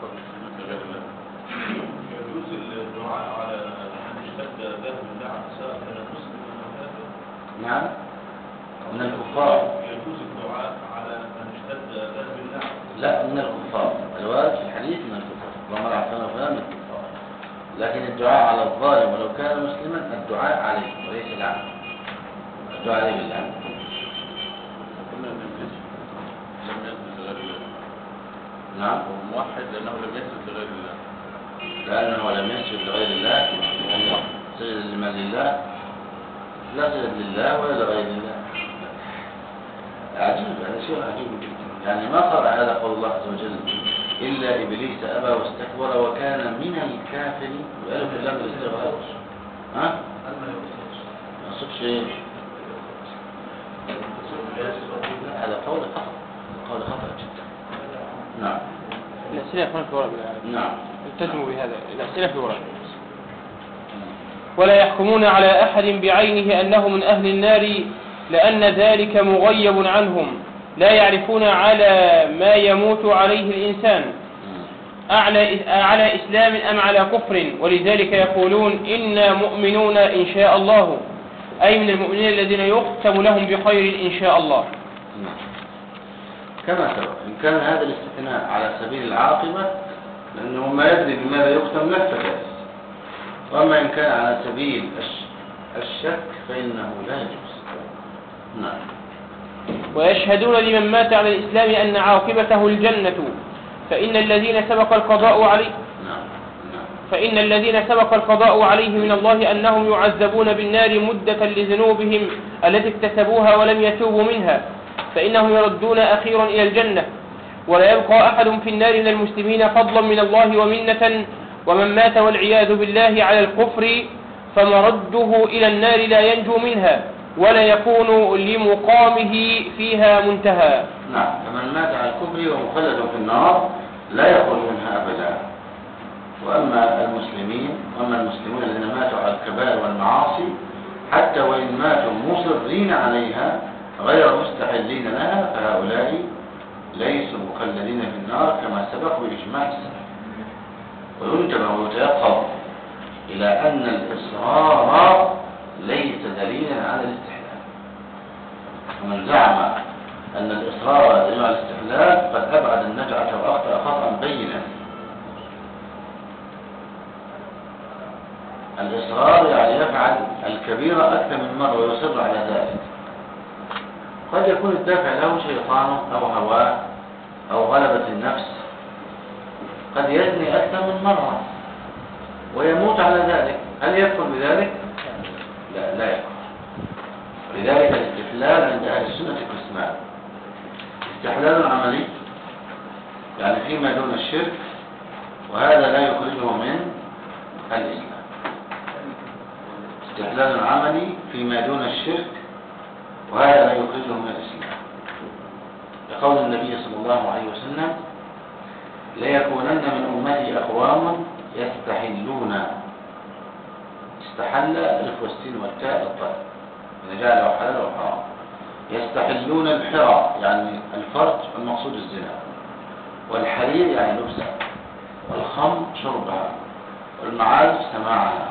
يجوز الدعاء على من اشتد ذنب الله سواء كان مسلم او كافر؟
نعم، من الكفار.
يجوز الدعاء على من اشتد ذنب الله؟
لا، من الكفار. الوارد في الحديث من الكفار، اللهم لا عفنا فلان من الكفار. لكن الدعاء على الظالم ولو كان مسلما الدعاء عليه وليس العام. الدعاء عليه بالله.
قلنا ان ابليس لم يسجد لغير الله.
نعم.
هو موحد لانه لم يسجد لغير الله.
لأنه لم يسجد لغير الله سجد لمن لله، لا سجد لله ولا لغير الله. عجيب، هذا شيء عجيب جدا. يعني ما قرأ هذا قول الله عز وجل إلا إبليس أبى واستكبر وكان من الكافرين وقالوا في اللام الاستغفار. ها؟ ما يقصدش ايه؟ هذا قول خطأ، قول خطأ جدا. نعم.
الأسئلة يكون في ورق.
نعم.
التزموا بهذا، الأسئلة في ورق. ولا يحكمون على أحد بعينه أنه من أهل النار، لأن ذلك مغيب عنهم، لا يعرفون على ما يموت عليه الإنسان أعلى على إسلام أم على كفر، ولذلك يقولون إنا مؤمنون إن شاء الله، أي من المؤمنين الذين يختم لهم بخير إن شاء الله.
كما سبق إن كان هذا الاستثناء على سبيل العاقبة لأنه ما يدري بماذا يختم لا فجاز، وأما إن كان على سبيل الشك فإنه لا يجوز. نعم.
ويشهدون لمن مات على الإسلام أن عاقبته الجنة، فإن الذين سبق القضاء عليه فإن الذين سبق القضاء عليه من الله أنهم يعذبون بالنار مدة لذنوبهم التي اكتسبوها ولم يتوبوا منها، فإنهم يردون أخيرا إلى الجنة، ولا يبقى أحد في النار من المسلمين فضلا من الله ومنة، ومن مات والعياذ بالله على الكفر فمرده إلى النار لا ينجو منها ولا يكون لمقامه فيها منتهى.
نعم. فمن مات على الكفر ومخلد في النار لا يخرج منها أبدا. وأما المسلمين وأما المسلمون الذين ماتوا على الكبائر والمعاصي حتى وإن ماتوا مصرين عليها غير مستحلين لها فهؤلاء ليسوا مخلدين في النار كما سبق بإجماع السلف. وينتبه ويتيقظ إلى أن الإصرار ليس دليلا على الاستحلال. ومن زعم أن الإصرار دليل على الاستحلال قد أبعد النجعة وأخطأ خطأ بينا. الإصرار يعني يفعل الكبيرة أكثر من مرة ويصر على ذلك. قد يكون الدافع له شيطانه أو هواه أو غلبة النفس، قد يزني أكثر من مرة ويموت على ذلك، هل يكفر بذلك؟ لا لا يكفر. ولذلك الاستحلال عند أهل السنة قسمان: استحلال عملي يعني فيما دون الشرك، وهذا لا يخرجه من الإسلام. استحلال عملي فيما دون الشرك، وهذا لا يخرجه من الإسلام، لقول النبي صلى الله عليه وسلم: ليكونن من أمتي أقوام يستحلون، استحل الف والسين والتاء الطاء إذا جعله حلال وحرام، يستحلون الحرى يعني الفرج المقصود الزنا، والحرير يعني لبسه، والخمر شربها، والمعازف سماعها،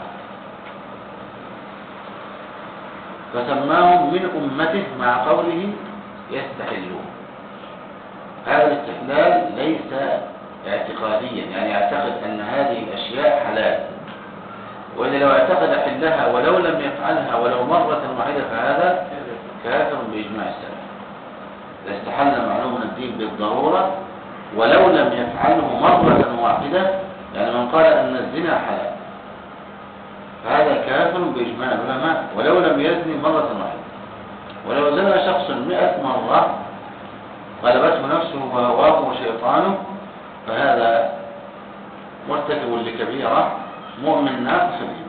فسماهم من أمته مع قوله يستحلون. هذا الاستحلال ليس اعتقاديا يعني يعتقد أن هذه الأشياء حلال، وإذا لو اعتقد حلها ولو لم يفعلها ولو مرة واحدة فهذا كافر بإجماع السلف. إذا استحل معلوم الدين بالضرورة ولو لم يفعله مرة واحدة، يعني من قال أن الزنا حلال فهذا كافر بإجماع العلماء ولو لم يزني مرة واحدة. ولو زنى شخص مئة مرة غلبته نفسه وهواه وشيطانه فهذا مرتكب لكبيرة مؤمن ناقص الإيمان.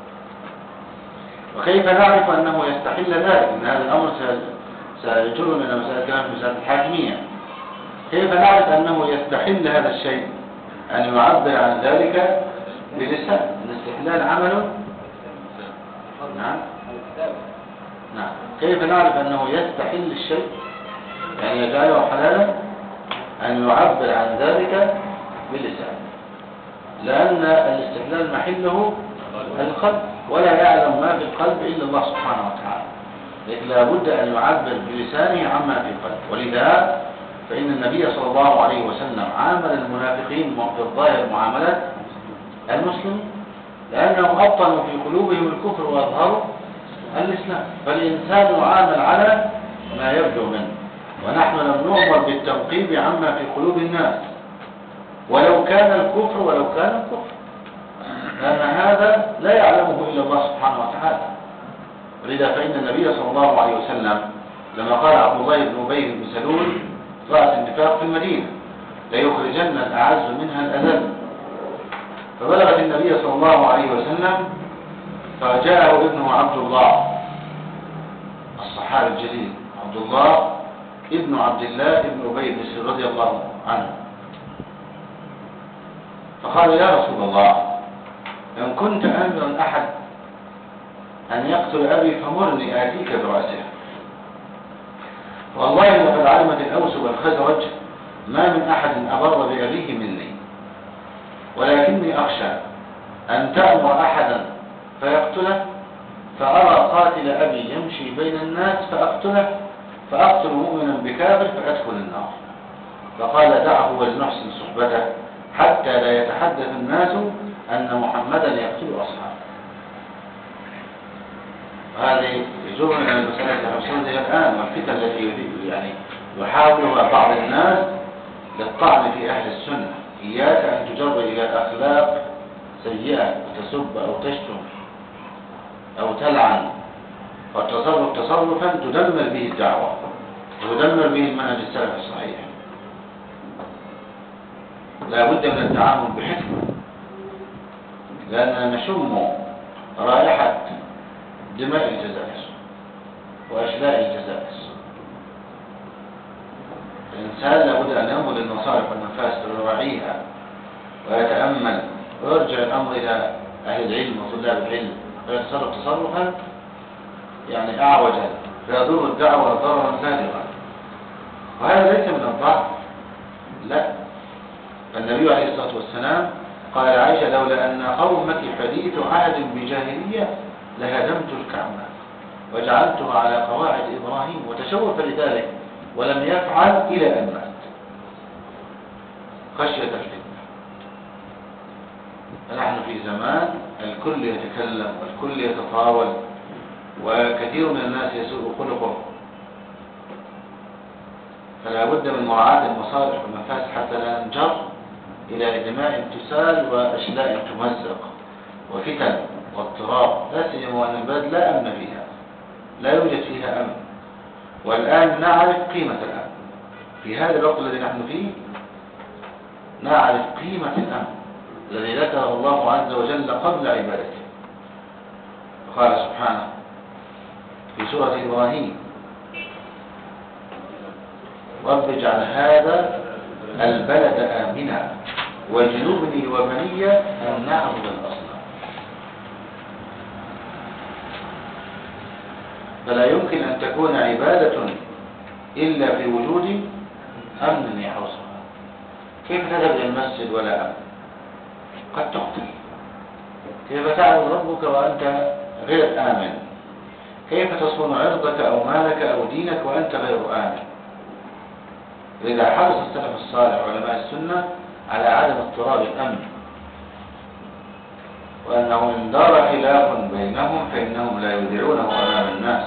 وكيف نعرف أنه يستحل ذلك؟ إن هذا الأمر سيجرنا إلى مسألة كلام في مسألة الحاكمية. كيف نعرف أنه يستحل هذا الشيء؟ أن يعبر عن ذلك بلسان. الاستحلال عمل. نعم نعم. كيف نعرف أنه يستحل الشيء يعني يجعله حلالا؟ أن يعبر عن ذلك بلسان، لأن الاستحلال محله القلب ولا يعلم ما في القلب إلا الله سبحانه وتعالى، لكن لا بد أن يعبر بلسانه عما في القلب. ولذا فإن النبي صلى الله عليه وسلم عامل المنافقين في الظاهر معاملة المسلمين، لأنهم أبطنوا في قلوبهم الكفر وأظهروا الإسلام، فالإنسان يعامل على ما يبدو منه، ونحن لم نؤمر بالتنقيب عما في قلوب الناس ولو كان الكفر ولو كان الكفر، لأن هذا لا يعلمه إلا الله سبحانه وتعالى. ولذا فإن النبي صلى الله عليه وسلم لما قال عبد الله بن أبي بن سلول رأس النفاق في المدينة ليخرجن الأعز منها الأذل، فبلغت النبي صلى الله عليه وسلم فجاءه ابنه عبد الله الصحابي الجليل عبد الله ابن عبد الله ابن أبي بن سلول رضي الله عنه، فقال: يا رسول الله إن كنت آمرا أحد أن يقتل أبي فمرني آتيك برأسه. والله لقد علمت الأوس والخزرج ما من أحد أبر بأبيه مني، ولكني أخشى أن تأمر أحدا فيقتله، فأرى قاتل أبي يمشي بين الناس فأقتله، فأقتل مؤمنا بكافر فأدخل النار. فقال دعه ولنحسن صحبته حتى لا يتحدث الناس أن محمدا يقتل أصحابه. هذه يجر من المسألة الحصولية الآن والفتن التي يعني يحاولها بعض الناس للطعن في أهل السنة. إياك أن تجر إلى أخلاق سيئة وتسب أو تشتم أو تلعن والتصرف تصرفا تدمر به الدعوة وتدمر به المنهج السلف الصحيح. لا بد من التعامل بحكمة، لأننا نشم رائحة دماء الجزائر وأشلاء الجزائر. الإنسان لا بد أن ينظر للمصالح والمفاسد ويراعيها ويتأمل ويرجع الأمر إلى أهل العلم وطلاب العلم ويتصرف تصرفا يعني أعوجا فيضر الدعوة ضررا بالغا. وهذا ليس من الضعف، لا. فالنبي عليه الصلاة والسلام قال عائشة لولا أن قومك حديث عهد بجاهلية لهدمت الكعبة وجعلتها على قواعد إبراهيم، وتشوف لذلك ولم يفعل إلى أن مات خشية الفتنة. فنحن في زمان الكل يتكلم والكل يتطاول وكثير من الناس يسوء خلقه، فلا بد من مراعاة المصالح والمفاسد حتى لا ننجر إلى دماء تسال وأشلاء تمزق وفتن واضطراب، لا سيما وأن البلد لا أمن فيها، لا يوجد فيها أمن. والآن نعرف قيمة الأمن في هذا الوقت الذي نحن فيه، نعرف قيمة الأمن الذي ذكره الله عز وجل قبل عبادته. قال سبحانه في سورة إبراهيم رب اجعل هذا البلد آمنا واجنبني وبني أن نعبد الأصنام. فلا يمكن أن تكون عبادة إلا في وجود أمن يحوصها. كيف تذهب إلى المسجد ولا أمن؟ قد تقتل. كيف تعبد ربك وأنت غير آمن؟ كيف تصون عرضك أو مالك أو دينك وأنت غير آمن؟ لذا حرص السلف الصالح علماء السنة على عدم اضطراب الأمن، وأنه إن دار خلاف بينهم فإنهم لا يذيعونه أمام الناس.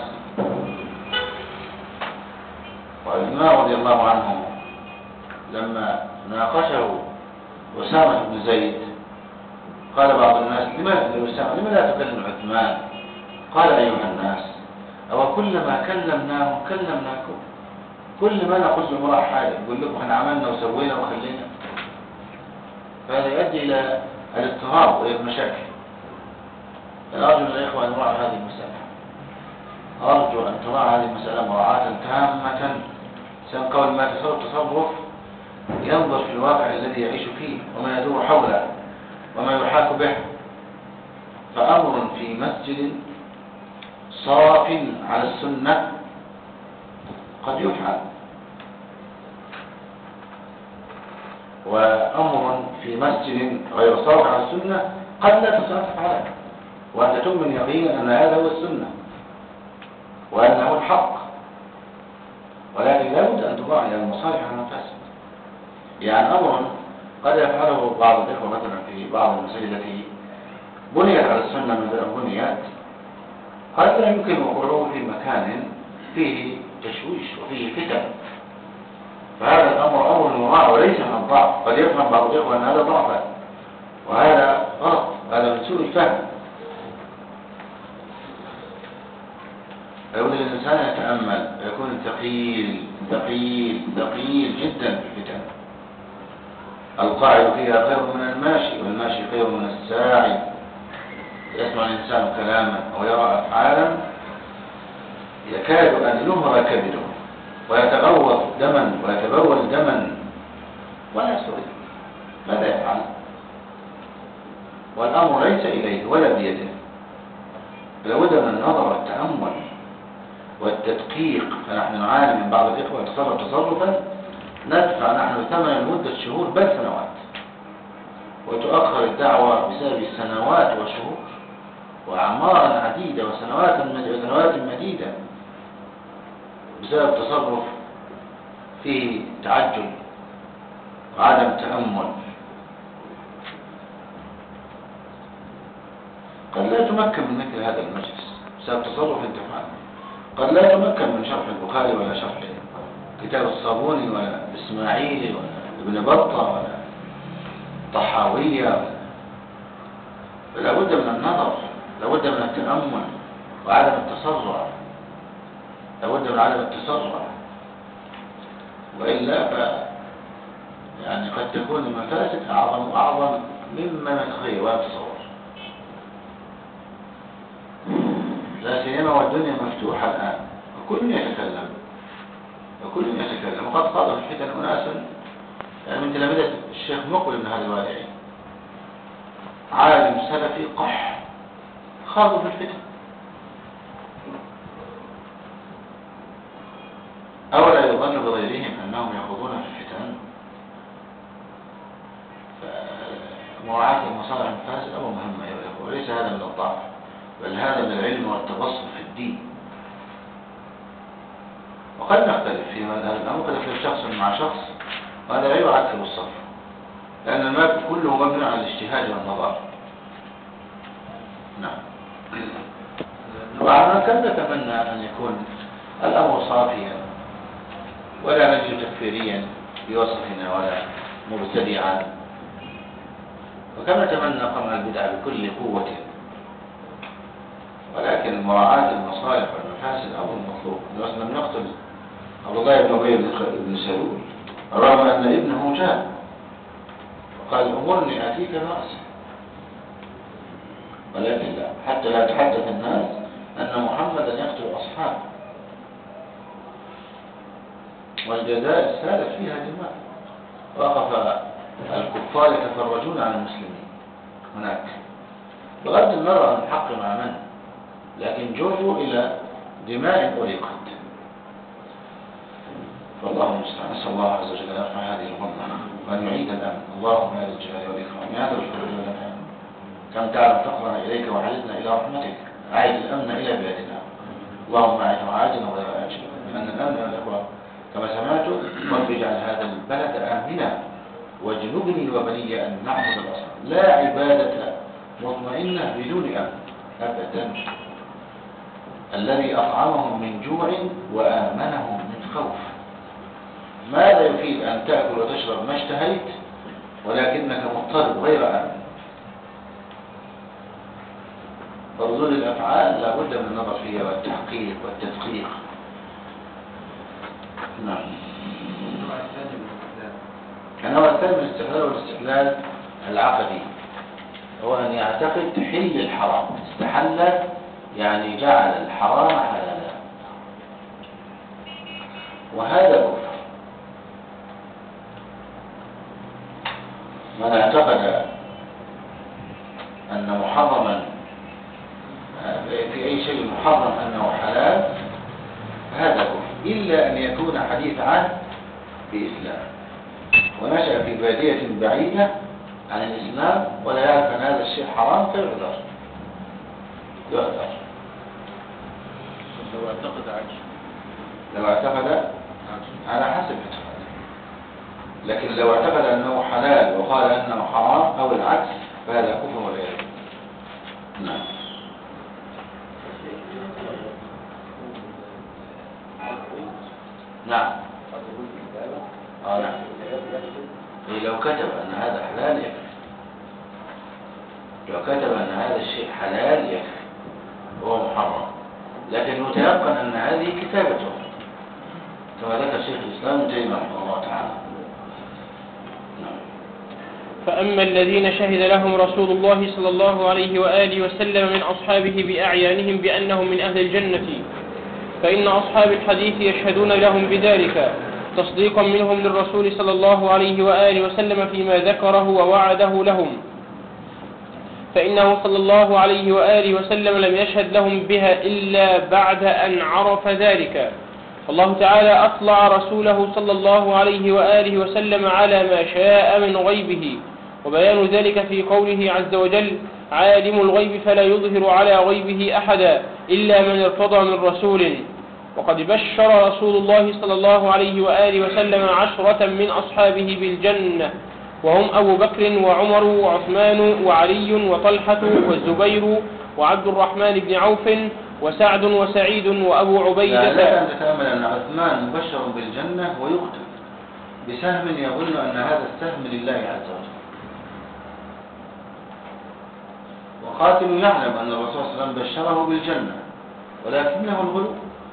والإمام رضي الله عنه لما ناقشه أسامة بن زيد قال بعض الناس لماذا أسامة لما لا تكلم عثمان؟ قال أيها الناس أو كلما كلمناه كلمناكم، كل ما نقول لمرأة حاجة نقول لكم احنا عملنا وسوينا وخلينا، فهذا يؤدي إلى الاضطراب وإلى المشاكل. فأرجو الإخوة أن نراعي هذه المسألة، أرجو أن تراعي هذه المسألة مراعاة تامة، سواء قول ما تصرف تصرف ينظر في الواقع الذي يعيش فيه وما يدور حوله وما يحاك به. فأمر في مسجد صاف على السنة قد يفعل، وأمر في مسجد غير صاف على السنة قد لا تصرف عليه، وأنت تؤمن يقينا أن هذا هو السنة وأنه الحق، ولكن لا بد أن تراعي المصالح والمفاسد. يعني أمر قد يفعله بعض الإخوة مثلا في بعض المساجد التي بنيت على السنة من البنيات، قد لا يمكن وقوعه في مكان فيه تشويش وفيه فتن، فهذا الأمر أمر مراعى وليس من الضعف. قد يفهم بعض الإخوة أن هذا ضعفا، وهذا غلط، هذا من سوء الفهم. فيقول الإنسان يتأمل ويكون ثقيل ثقيل ثقيل جدا في الفتن. القاعد فيها خير من الماشي، والماشي خير من الساعي. يسمع الإنسان كلاما أو يرى أفعالا يكاد أن يمر كبده ويتغوط دما ويتبول دما ولا يسرد، ماذا يفعل؟ والأمر ليس إليه ولا بيده، فلا بد من النظر والتأمل والتدقيق. فنحن نعاني من بعض الإخوة يتصرف تصرفا ندفع نحن ثمن مدة شهور بل سنوات، وتؤخر الدعوة بسبب سنوات وشهور وأعمارا عديدة وسنوات وسنوات مديدة بسبب تصرف فيه تعجل وعدم تأمل. قد لا تمكن من مثل هذا المجلس بسبب تصرف انتفاعي، قد لا تمكن من شرح البخاري ولا شرح كتاب الصابوني ولا الإسماعيلي ولا ابن بطة ولا طحاوية. فلا بد من النظر، لا بد من التأمل وعدم التسرع، لا بد من عدم التسرع، وإلا ف يعني قد تكون المفاسد أعظم أعظم مما نتخيل ونتصور. لا سيما والدنيا مفتوحة الآن وكل يتكلم وكل يتكلم. وقد قال في الفتن أناسا يعني من تلامذة الشيخ مقبل بن هادي الوادعي، عالم سلفي قح، خاضوا في الفتن. أولا يظن بغيرهم أنهم يخوضون في الفتن؟ مراعاة المصالح الفاسد أمر مهم أيها الأخوة، وليس هذا من الضعف، بل هذا من العلم والتبصر في الدين. وقد نختلف في هذا الأمر، قد يختلف شخص مع شخص، وهذا لا يعد في الصف، لأن المال كله مبني على الاجتهاد والنظر. نعم. وعلى كم نتمنى أن يكون الأمر صافيا ولا نجد تكفيريا بوصفنا ولا مبتدعا، وكما نتمنى قمع البدع بكل قوة، ولكن مراعاة المصالح والمفاسد أمر مطلوب. لم نقتل عبد الله بن أبي بن سلول رغم أن ابنه جاء وقال أمرني أتيك برأسه، ولكن لا، حتى لا يتحدث الناس أن محمدا يقتل أصحابه، والجزائر سالت فيها دماء، وقف الكفار يتفرجون عن المسلمين هناك بغض النظر عن الحق مع من، لكن جروا إلى دماء أريقت. فالله المستعان، نسأل الله عز وجل أن يرفع هذه الغمة وأن يعيد الأمن. اللهم يا ذا الجلال والإكرام يا ذا الجلال والإكرام، كم تعلم فقرنا إليك وحدثنا إلى رحمتك، أعد الأمن إلى بلادنا. اللهم أعده عاجلا وغير آجل، لأن الأمن يا إخوة كما سمعتم رب اجعل هذا البلد آمنا واجنبني وبني أن نعبد الأصنام. لا عبادة مطمئنة بدون أمن أبدا. الذي أطعمهم من جوع وآمنهم من خوف. ماذا يفيد أن تأكل وتشرب ما اشتهيت ولكنك مضطرب غير آمن؟ فردود الأفعال لا بد من النظر فيها والتحقيق والتدقيق. نعم. النوع الثاني من الاستقلال والاستقلال العقدي، هو أن يعتقد حل الحرام. استحل يعني جعل الحرام حلالا، وهذا كفر. من اعتقد أن محرما في أي شيء محرم أنه حلال فهذا كفر، إلا أن يكون حديث عهد بإسلام ونشأ في بادية بعيدة عن الإسلام ولا يعرف أن هذا الشيء حرام فيعذر يعذر.
لو اعتقد عجز
لو اعتقد على حسب اعتقاده، لكن لو اعتقد أنه حلال وقال أنه حرام أو العكس فهذا كفر والعياذ بالله. نعم. نعم. آه نعم. إيه لو كتب أن هذا حلال يكفي، لو كتب أن هذا الشيء حلال يكفي وهو محرم، لكن يتيقن أن هذه كتابته كما ذكر شيخ الإسلام ابن تيمية رحمه الله تعالى.
فأما الذين شهد لهم رسول الله صلى الله عليه وآله وسلم من أصحابه بأعيانهم بأنهم من أهل الجنة، فإن أصحاب الحديث يشهدون لهم بذلك تصديقا منهم للرسول صلى الله عليه وآله وسلم فيما ذكره ووعده لهم. فإنه صلى الله عليه وآله وسلم لم يشهد لهم بها إلا بعد أن عرف ذلك. الله تعالى أطلع رسوله صلى الله عليه وآله وسلم على ما شاء من غيبه، وبيان ذلك في قوله عز وجل: عالم الغيب فلا يظهر على غيبه أحدا إلا من ارتضى من رسول. وقد بشر رسول الله صلى الله عليه وآله وسلم عشرة من أصحابه بالجنة، وهم أبو بكر وعمر وعثمان وعلي وطلحة والزبير وعبد الرحمن بن عوف وسعد وسعيد وأبو عبيدة.
لا لا أن تتأمل أن عثمان مبشر بالجنة ويقتل بسهم يظن أن هذا السهم لله عز وجل، وقاتل يعلم أن الرسول صلى الله عليه وسلم بشره بالجنة ولكنه الغلو.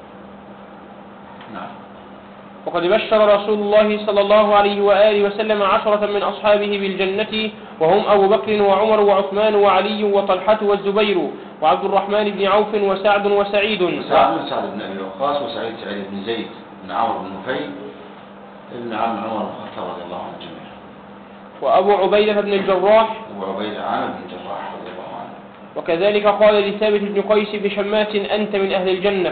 نعم.
وقد بشر رسول الله صلى الله عليه وآله وسلم عشرة من أصحابه بالجنة، وهم أبو بكر وعمر وعثمان وعلي وطلحة والزبير وعبد الرحمن بن عوف وسعد وسعيد.
سعد بن سعد بن أبي وقاص وسعيد سعيد بن زيد بن عمرو بن نفيل ابن عم عمر بن الخطاب رضي الله عنه الجميع.
وأبو عبيدة بن الجراح
أبو عبيدة عامر بن الجراح رضي الله عنه.
وكذلك قال لثابت بن قيس بن شماس: أنت من أهل الجنة.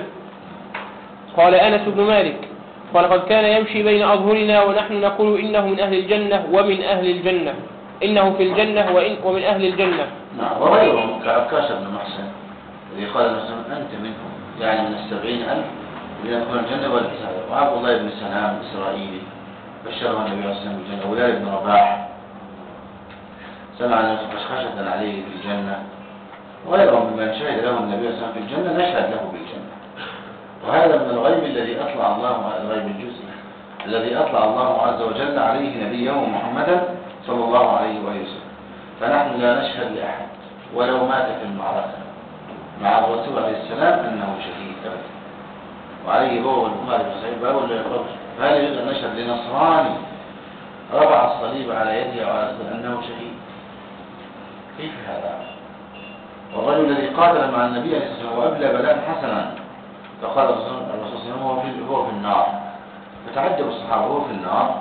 قال أنس بن مالك: ولقد كان يمشي بين أظهرنا ونحن نقول إنه من أهل الجنة ومن أهل الجنة، إنه في الجنة وإن ومن أهل الجنة.
نعم. وغيرهم كعكاش بن محسن الذي قال مثلا: أنت منهم، يعني من السبعين ألف الذين يدخلون الجنة والحساب. وعبد الله بن سلام الإسرائيلي بشره النبي عليه الصلاة والسلام بالجنة. وبلال بن رباح سمع الناس خشخشة عليه في الجنة. وغيرهم ممن شهد له النبي صلى الله عليه وسلم في الجنة نشهد له بالجنة. وهذا من الغيب الذي أطلع الله على الغيب الجزئي الذي أطلع الله عز وجل عليه نبيه محمدا صلى الله عليه وسلم. فنحن لا نشهد لأحد ولو مات في المعركة مع الرسول عليه السلام أنه شهيد أبدا. وعليه هو والبخاري في صحيح باب لا يقول: فهل يجوز أن نشهد لنصراني رفع الصليب على يده وعلى أنه شهيد؟ كيف هذا؟ والرجل الذي قاتل مع النبي عليه الصلاة والسلام وأبلى بلاء حسنا، فقال الرسول صلى الله عليه وسلم: هو في النار. فتعجب الصحابة: هو في النار؟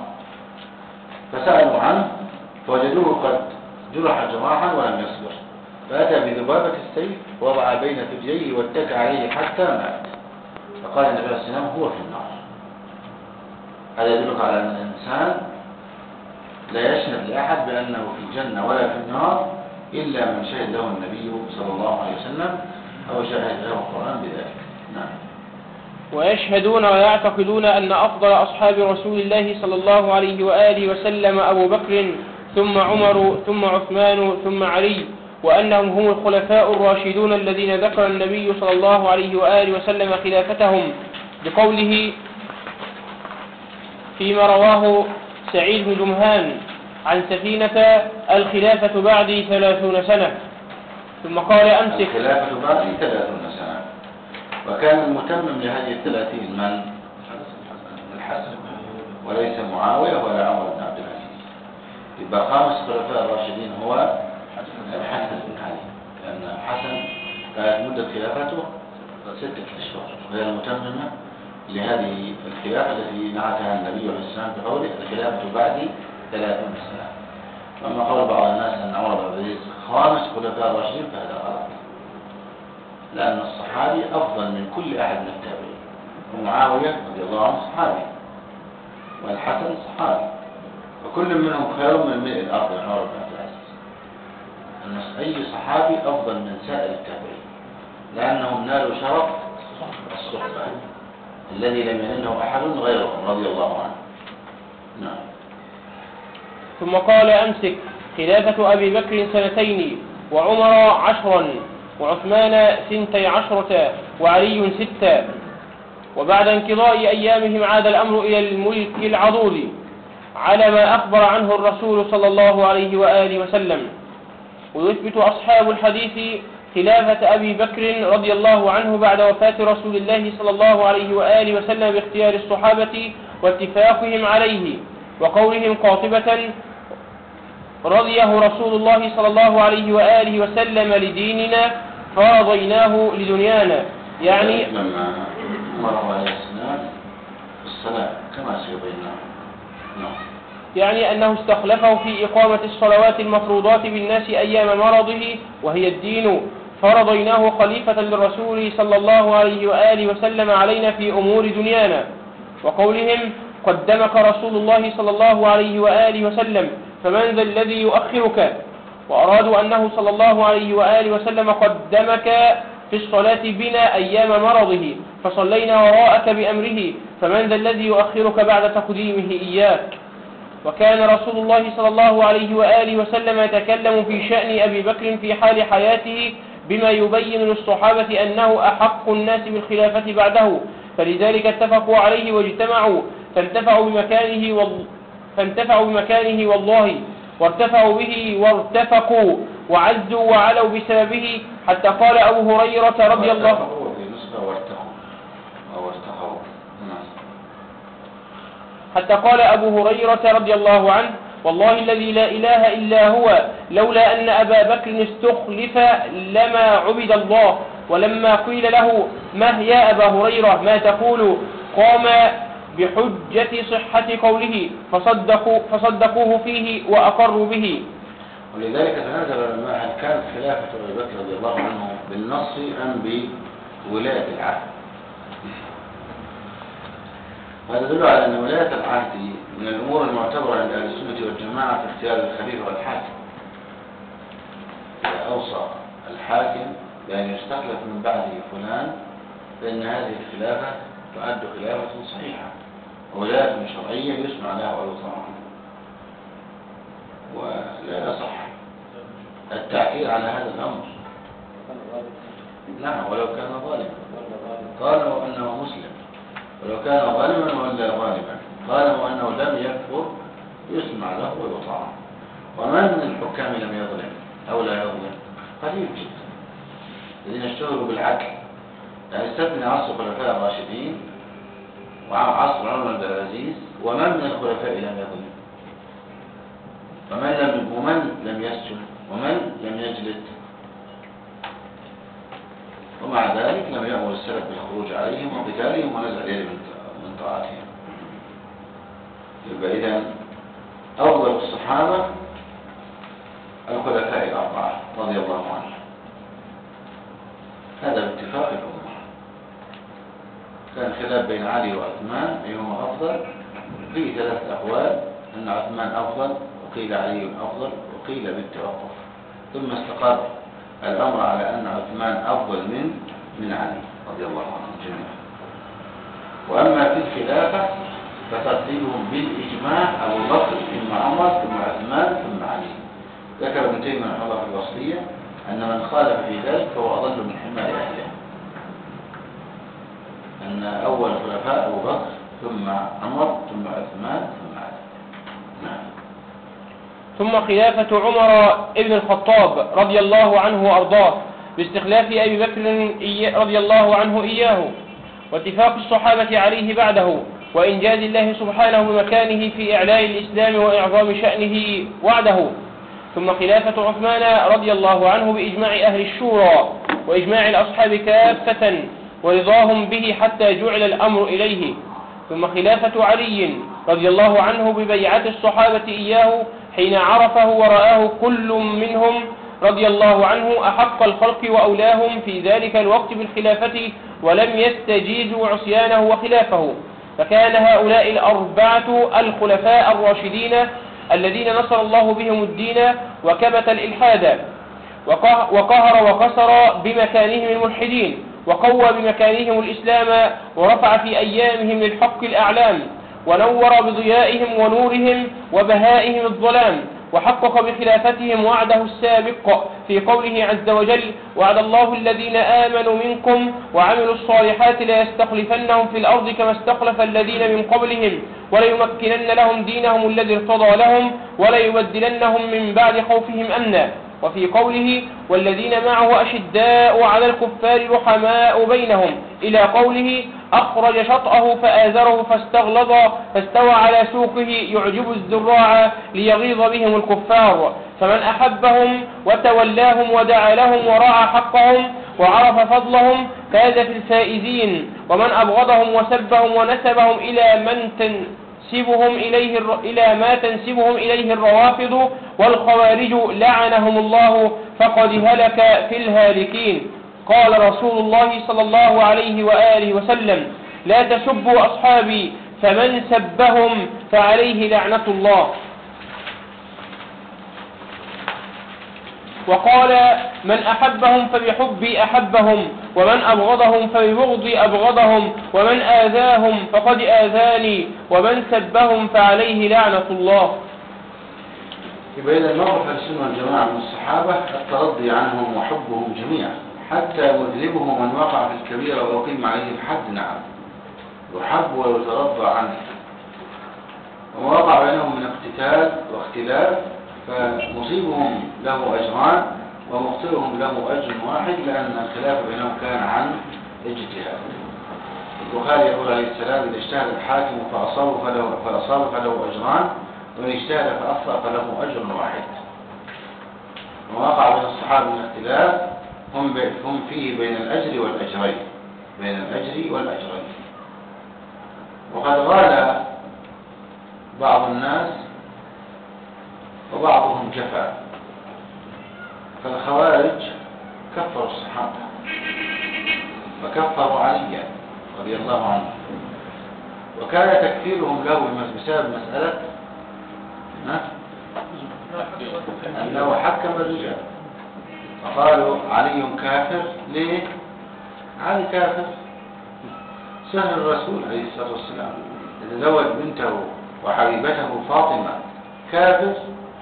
فسألوا عنه فوجدوه قد جرح جراحا ولم يصبر، فأتى بذبابة السيف ووضع بين ثدييه واتكى عليه حتى مات. فقال النبي عليه الصلاة والسلام: هو في النار. هذا يدلك على أن الإنسان لا يشهد لأحد بأنه في الجنة ولا في النار إلا من شهد له النبي صلى الله عليه وسلم أو شهد له القرآن بذلك. نعم.
ويشهدون ويعتقدون أن أفضل أصحاب رسول الله صلى الله عليه وآله وسلم أبو بكر ثم عمر ثم عثمان ثم علي، وأنهم هم الخلفاء الراشدون الذين ذكر النبي صلى الله عليه وآله وسلم خلافتهم بقوله فيما رواه سعيد بن جمهان عن سفينة: الخلافة بعدي ثلاثون سنة. ثم قال: أمسك.
الخلافة بعدي ثلاثون سنة. وكان المتمم لهذه الثلاثين من؟ الحسن، وليس معاوية ولا عمر بن عبد العزيز. يبقى خامس خلفاء الراشدين هو الحسن بن علي، لأن الحسن كانت مدة خلافته ستة أشهر، وهي المتممة لهذه الخلافة التي نعتها النبي عليه السلام بقوله: الخلافة بعدي ثلاثون سنة. وأما قول بعض الناس أن عمر بن عبد العزيز خامس خلفاء الراشدين فهذا غلط، لأن الصحابي أفضل من كل أحد من التابعين. ومعاوية رضي الله عنه صحابي، والحسن صحابي، وكل منهم خير من ملء الأرض عمر بن عبد العزيز. أن أي صحابي أفضل من سائر التابعين، لأنهم نالوا شرف الصحبة الذي لم ينله أحد غيرهم رضي الله عنه. نعم.
ثم قال: أمسك. خلافة أبي بكر سنتين، وعمر عشرا، وعثمان ثنتي عشرة، وعلي ستة. وبعد انقضاء أيامهم عاد الأمر إلى الملك العضوض على ما أخبر عنه الرسول صلى الله عليه وآله وسلم. ويثبت أصحاب الحديث خلافة أبي بكر رضي الله عنه بعد وفاة رسول الله صلى الله عليه وآله وسلم باختيار الصحابة واتفاقهم عليه، وقولهم قاطبة: رضيه رسول الله صلى الله عليه وآله وسلم لديننا فرضيناه لدنيانا، يعني
لما أمره عليه السلام بالصلاة كما سيبيناه. نعم.
يعني أنه استخلفه في إقامة الصلوات المفروضات بالناس أيام مرضه وهي الدين، فرضيناه خليفة للرسول صلى الله عليه وآله وسلم علينا في أمور دنيانا. وقولهم قدمك رسول الله صلى الله عليه وآله وسلم فمن ذا الذي يؤخرك، وأرادوا أنه صلى الله عليه وآله وسلم قدمك في الصلاة بنا أيام مرضه فصلينا وراءك بأمره، فمن ذا الذي يؤخرك بعد تقديمه إياك. وكان رسول الله صلى الله عليه وآله وسلم يتكلم في شأن أبي بكر في حال حياته بما يبين للصحابة أنه أحق الناس بالخلافة بعده، فلذلك اتفقوا عليه واجتمعوا فانتفعوا بمكانه, وال... فانتفعوا بمكانه والله وارتفعوا به وارتفقوا وعزوا وعلوا بسببه، حتى قال أبو هريرة رضي الله عنه حتى قال أبو هريرة رضي الله عنه والله الذي لا إله إلا هو لولا أن أبا بكر استخلف لما عبد الله. ولما قيل له ما يا أبا هريرة ما تقول قام بحجة صحة قوله فصدقوا فصدقوه فيه وأقروا به.
ولذلك تنازل العلماء هل كانت خلافة أبي بكر رضي الله عنه بالنص أم بولاية العهد. هذا يدل على أن ولاية العهد من الأمور المعتبرة عند أهل السنة والجماعة في اختيار الخليفة والحاكم. إذا أوصى الحاكم بأن يستخلف من بعده فلان فإن هذه الخلافة تعد خلافة صحيحة وولاية شرعية يسمع لها ويطاع، ولا يصح التعكير على هذا الأمر. نعم ولو كان ظالما قالوا أنه مسلم، ولو كان ظالما ولا غالبا قالوا أنه لم يكفر يسمع له ويطاع. ومن من الحكام لم يظلم أو لا يظلم؟ قليل جدا الذين اشتهروا بالعدل، يعني استثني عصر الخلفاء الراشدين وعصر عمر بن عبد العزيز، ومن من الخلفاء لم يظلم؟ ومن لم ومن لم يسجن ومن لم يجلد؟ ومع ذلك لم يأمر السلف بالخروج عليهم وقتالهم ونزع اليد من طاعتهم. يبقى إذن أفضل الصحابة الخلفاء الأربعة رضي الله عنهم، هذا باتفاق الأمة. كان خلاف بين علي وعثمان أيهما أفضل، في ثلاث أقوال أن عثمان أفضل وقيل علي أفضل وقيل بالتوقف، ثم استقر الأمر على أن عثمان أفضل من من علي رضي الله عنهم جميعا. وأما في الخلافة فترتيبهم بالإجماع أبو بكر ثم عمر ثم عثمان ثم علي. ذكر ابن تيمية رحمه الله في الوصية أن من خالف في ذلك فهو أضل من حمار أهله، أن أول خلفاء أبو بكر ثم عمر ثم عثمان ثم علي. نعم.
ثم خلافة عمر ابن الخطاب رضي الله عنه وأرضاه باستخلاف أبي بكر رضي الله عنه إياه، واتفاق الصحابة عليه بعده، وإنجاز الله سبحانه بمكانه في إعلاء الإسلام وإعظام شأنه وعده. ثم خلافة عثمان رضي الله عنه بإجماع أهل الشورى وإجماع الأصحاب كافة ورضاهم به حتى جعل الأمر إليه. ثم خلافة علي رضي الله عنه ببيعة الصحابة إياه حين عرفه ورآه كل منهم رضي الله عنه أحق الخلق وأولاهم في ذلك الوقت بالخلافة، ولم يستجيزوا عصيانه وخلافه. فكان هؤلاء الأربعة الخلفاء الراشدين الذين نصر الله بهم الدين وكبت الإلحاد وقهر وقصر بمكانهم الملحدين، وقوى بمكانهم الإسلام، ورفع في أيامهم للحق الأعلام، ونور بضيائهم ونورهم وبهائهم الظلام، وحقق بخلافتهم وعده السابق في قوله عز وجل: وعد الله الذين آمنوا منكم وعملوا الصالحات ليستخلفنهم في الأرض كما استخلف الذين من قبلهم وليمكنن لهم دينهم الذي ارتضى لهم وليبدلنهم من بعد خوفهم أمنا. وفي قوله: والذين معه أشداء على الكفار رحماء بينهم، إلى قوله: أخرج شطأه فآزره فاستغلظ فاستوى على سوقه يعجب الزراع ليغيظ بهم الكفار. فمن أحبهم وتولاهم ودعا لهم ورعى حقهم وعرف فضلهم فاز في الفائزين، ومن أبغضهم وسبهم ونسبهم إلى من تنسبهم إليه الر... إلى ما تنسبهم إليه الروافض والخوارج لعنهم الله فقد هلك في الهالكين. قال رسول الله صلى الله عليه وآله وسلم: لا تسبوا أصحابي فمن سبهم فعليه لعنة الله. وقال: من أحبهم فبحبي أحبهم، ومن أبغضهم فببغضي أبغضهم، ومن آذاهم فقد آذاني، ومن سبهم فعليه لعنة الله.
يبقى إذا الموقف السنة والجماعة من الصحابة الترضي عنهم وحبهم جميعا، حتى مذنبهم من وقع في الكبيرة ويقيم عليه الحد، نعم يحب ويترضى عنه. وما وقع بينهم من اقتتال واختلاف فمصيبهم له أجران ومخطئهم له أجر واحد، لأن الخلاف بينهم كان عن اجتهاد. البخاري يقول عليه السلام: إذا اجتهد الحاكم فأصاب فله, فأصاب فله أجران، وإن اجتهد فأخطأ فله أجر واحد. وما وقع بين الصحابة من اختلاف هم, هم فيه بين الأجر والأجرين، بين الأجر والأجرين. وقد غال بعض الناس وبعضهم جفا، فالخوارج كفروا الصحابة وكفروا عليا رضي الله عنه، وكان تكفيرهم له بسبب مسألة أنه حكم الرجال، فقالوا علي كافر. ليه؟ علي كافر. سهل الرسول عليه الصلاة والسلام يتزوج بنته وحبيبته فاطمة كافر،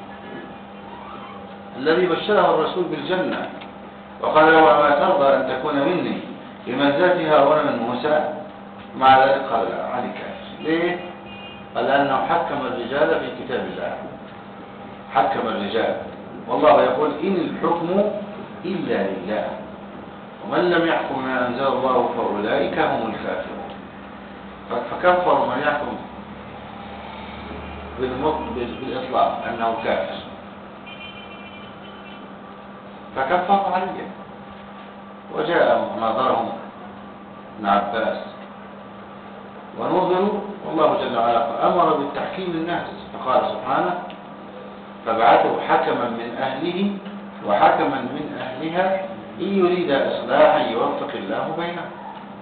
الذي بشره الرسول بالجنة وقال له: ما ترضى أن تكون مني بمنزلة هارون من موسى؟ مع ذلك قال: لا، علي كافر. ليه؟ قال: لأنه حكم الرجال في كتاب الله، حكم الرجال، والله يقول: إن الحكم إلا لله، ومن لم يحكم ما أنزل الله فأولئك هم الكافرون. فكفروا من يحكم بالإطلاق أنه كافر، فكفروا عليا. وجاء ناظرهم ابن عباس ونظروا، والله جل وعلا أمر بالتحكيم للناس، فقال سبحانه: فبعثوا حكما من أهله وحكما من أهلها إن يريد إصلاحا يوفق الله بينهم.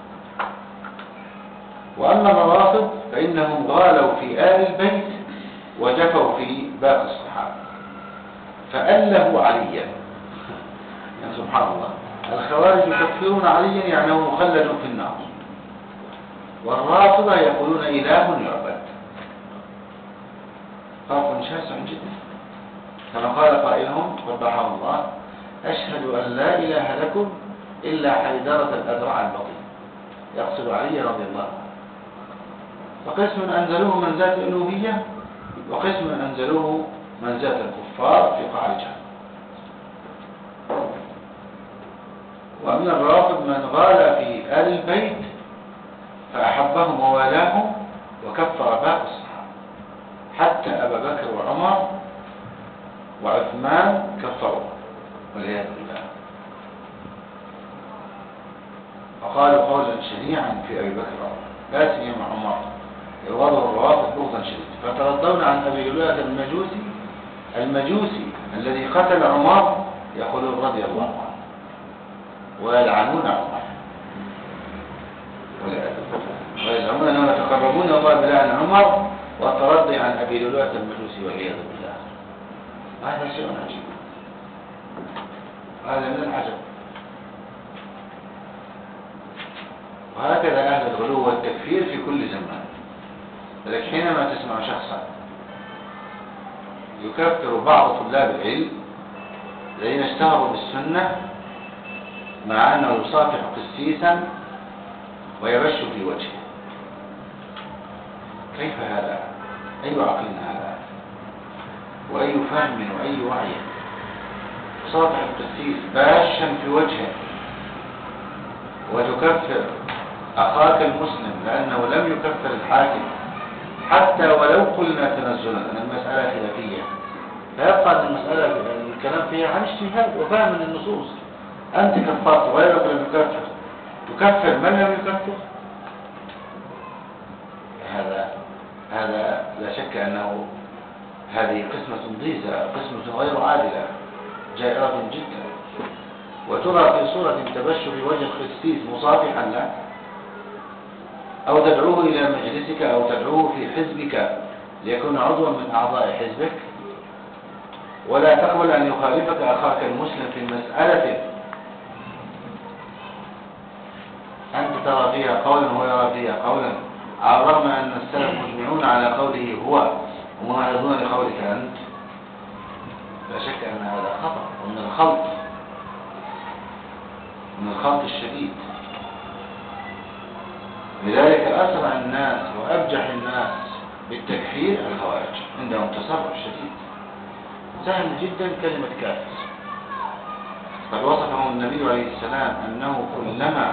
وأما الروافض فإنهم غالوا في آل البيت وجفوا في باقي الصحابة، فألهوا عليا. يعني سبحان الله، الخوارج يكفرون عليا يعني هو مخلد في النار، والرافضة يقولون إله يعبد. فرق شاسع جدا. كما قال قائلهم قبحه الله: أشهد أن لا إله لكم إلا حيدرة الأذرع البطيء، يقصد علي رضي الله عنه. فقسم أنزلوه منزلة الألوهية، وقسم أنزلوه منزلة الكفار في قعر جهنم. ومن الرافض من غال في آل البيت فأحبهم ووالاهم وكفر باقي الصحابة، حتى أبا بكر وعمر وعثمان كفروا والعياذ بالله، وقالوا قولا شنيعا في أبي بكر وعمر، لا سيما عمر يبغضه الروافض بغضا شديدا. فتردون عن أبي لؤلؤة المجوسي المجوسي الذي قتل عمر، يقولون رضي الله عنه ويلعنون عمر ويزعمون أنهم يتقربون الله بلعن عمر والترضي عن أبي لؤلؤة المجوسي والعياذ بالله. هذا شيء عجيب، هذا من العجب. وهكذا أهل الغلو والتكفير في كل زمان. لذلك حينما تسمع شخصا يكفر بعض طلاب العلم الذين اشتهروا بالسنة مع أنه يصافح قسيسا ويبش في وجهه، كيف هذا؟ أي عقل هذا؟ وأي فهم وأي وعي؟ يصافح القسيس باشا في وجهه وتكفر أخاك المسلم لأنه لم يكفر الحاكم، حتى ولو قلنا تنزلا أن المسألة خلافية، فيبقى المسألة الكلام فيها عن اجتهاد وفهم النصوص. أنت كفرت غيرك لم يكفر، تكفر من لم يكفر؟ هذا هذا لا شك أنه هذه قسمة ضيزة، قسمة غير عادلة جائرة جدا. وترى في صورة تبشر وجه القسيس مصافحا له، أو تدعوه إلى مجلسك، أو تدعوه في حزبك ليكون عضوا من أعضاء حزبك، ولا تقبل أن يخالفك أخاك المسلم في مسألة أنت ترى فيها قولا وهو يرى فيها قولا، على الرغم أن السلف مجمعون على قوله هو ومعرضون لقولك أنت. لا شك أن هذا خطأ ومن الخلط من الخلط الشديد. لذلك أسرع الناس وأبجح الناس بالتكفير الخوارج، عندهم تسرع شديد. سهل جدا كلمة كافر. قد وصفهم النبي عليه السلام أنه كلما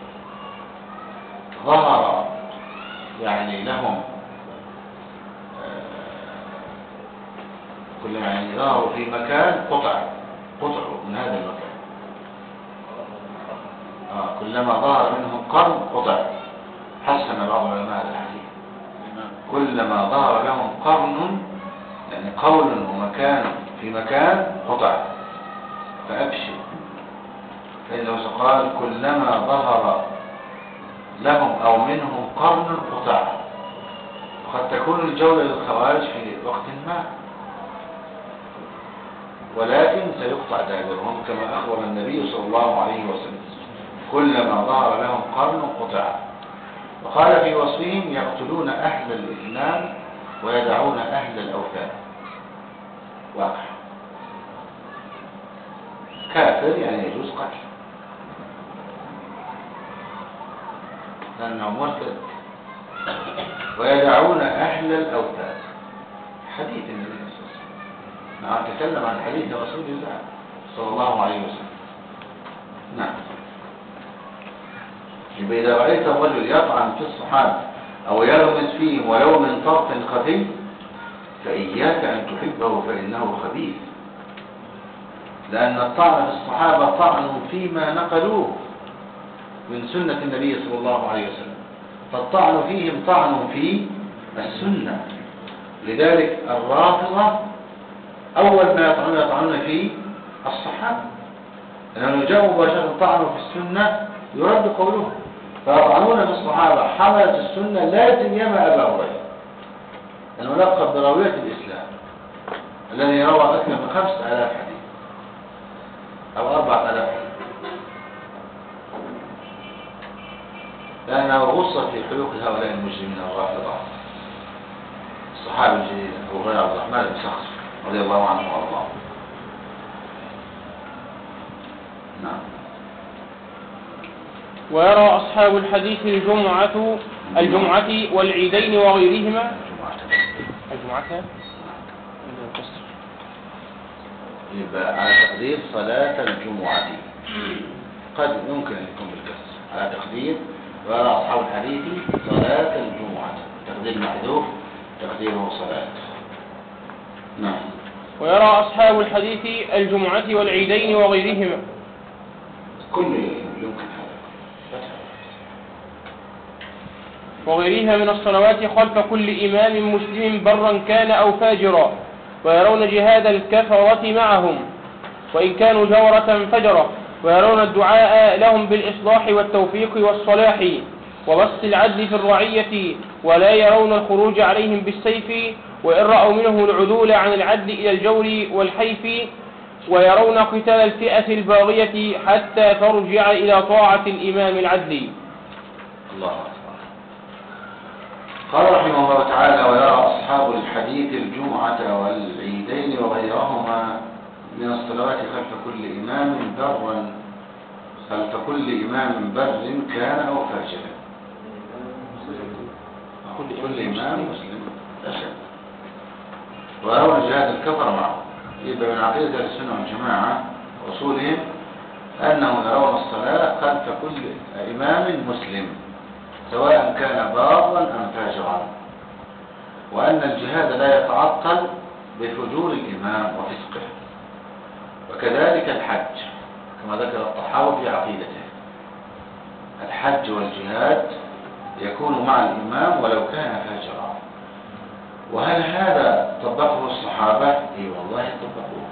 ظهر يعني لهم كلما يعني ظهروا في مكان قطع قطعوا من هذا المكان. آه كلما ظهر منهم قرن قطع. حسن بعض العلماء هذا الحديث. كلما ظهر لهم قرن يعني قول ومكان في مكان قطع فأبشر، فإنه قال كلما ظهر لهم أو منهم قرن قطع. وقد تكون الجولة للخوارج في وقت ما، ولكن سيقطع دابرهم كما أخبر النبي صلى الله عليه وسلم كلما ظهر لهم قرن قطع. وقال في وصفهم يقتلون أهل الإسلام ويدعون أهل الأوثان. واقع كافر يعني يجوز قتل لأنه مرتد. ويدعون أهل الأوثان، حديث النبي صلى الله عليه وسلم. نعم تكلم عن حديث رسول الله صلى الله عليه وسلم. نعم. إذا رأيت الرجل يطعن في الصحابة أو يغمس فيهم ولو من طرف خفي فإياك أن تحبه فإنه خبيث، لأن الطعن في الصحابة طعن فيما نقلوه من سنة النبي صلى الله عليه وسلم، فالطعن فيهم طعن في السنة. لذلك الرافضة أول ما يطعنون يطعنون في الصحابة، لأنه جاءوا مباشرة طعنوا في السنة يرد قوله، فيطعنون في الصحابة حملة السنة لا سيما أبا هريرة الملقب براوية الإسلام الذي روى أكثر من خمسة آلاف حديث أو أربعة آلاف حديث، لأنه غص في حلوق هؤلاء المجرمين الرافضة الصحابي الجليل أبو هريرة عبد الرحمن بن صخر رضي الله عنه وأرضاه. نعم.
ويرى أصحاب الحديث الجمعة الجمعة والعيدين وغيرهما الجمعة
يبقى على تقدير صلاة الجمعة، قد يمكن أن يكون بالكسر على تقدير ويرى أصحاب الحديث صلاة الجمعة، تقدير محذوف تقديره صلاة. نعم.
ويرى أصحاب الحديث الجمعة والعيدين وغيرهما
كل يمكن هذا
وغيرها من الصلوات خلف كل إمام مسلم برا كان أو فاجرا، ويرون جهاد الكفرة معهم وإن كانوا جورة فجرة، ويرون الدعاء لهم بالإصلاح والتوفيق والصلاح وبسط العدل في الرعية، ولا يرون الخروج عليهم بالسيف، وإن رأوا منه العدول عن العدل إلى الجور والحيف، ويرون قتال الفئة الباغية حتى ترجع إلى طاعة الإمام العدل.
الله أكبر. قال رحمه الله تعالى ويرى أصحاب الحديث الجمعة والعيدين وغيرهما من الصلوات خلف كل إمام برا خلف كل إمام بر كان أو فاجر، كل إمام مسلم أشد، ويرون جهاد الكفر معه. يبقى من عقيدة السنة والجماعة أصولهم أنهم يرون الصلاة خلف كل إمام مسلم سواء كان بارا أم فاجرا، وأن الجهاد لا يتعطل بفجور الإمام وفسقه. وكذلك الحج كما ذكر الطحاوي في عقيدته، الحج والجهاد يكون مع الإمام ولو كان فاجرا، وهل هذا طبقه الصحابة؟ اي والله طبقوه.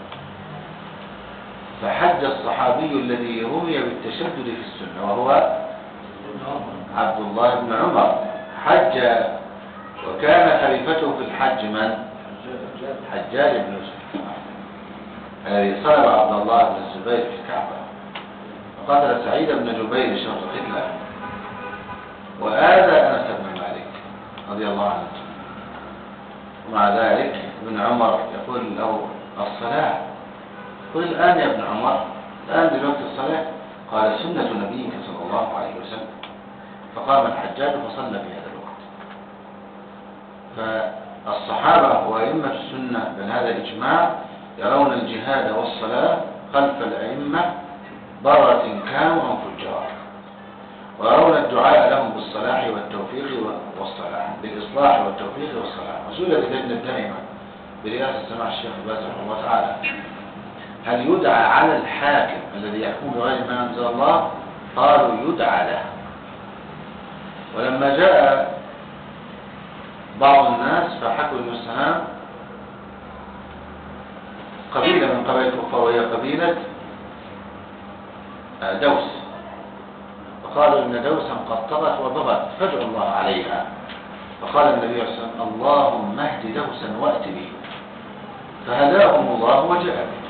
فحج الصحابي الذي روي بالتشدد في السنة وهو عبد الله بن عمر، حج وكان خليفته في الحج من؟ حجاج بن يوسف الذي صلب عبد الله بن الزبير في الكعبة وقتل سعيد بن جبير شرط قتله وآذى أنس بن مالك رضي الله عنه. ومع ذلك ابن عمر يقول له الصلاة، قل الآن يا ابن عمر، الآن دلوقتي الصلاة. قال سنة نبيك صلى الله عليه وسلم. فقام الحجاج فصلى في هذا الوقت. فالصحابة وأئمة السنة بل هذا إجماع يرون الجهاد والصلاة خلف الأئمة برة كانوا أو فجار، ويرون الدعاء لهم بالصلاح والتوفيق والصلاح، بالإصلاح والتوفيق والصلاح. وسئل ابن الدنيمة برئاسة سماع الشيخ باز رحمه الله تعالى هل يدعى على الحاكم الذي يحكم بغير ما أنزل الله؟ قالوا يدعى له. ولما جاء بعض الناس فحكوا السلام قبيلة من قبائل الكفار وهي قبيلة دوس، فقالوا إن دوسا قد طغت وبغت فادعوا الله عليها. فقال النبي صلى الله عليه وسلم اللهم اهد دوسا وأت به، فهداهم الله وجاء به.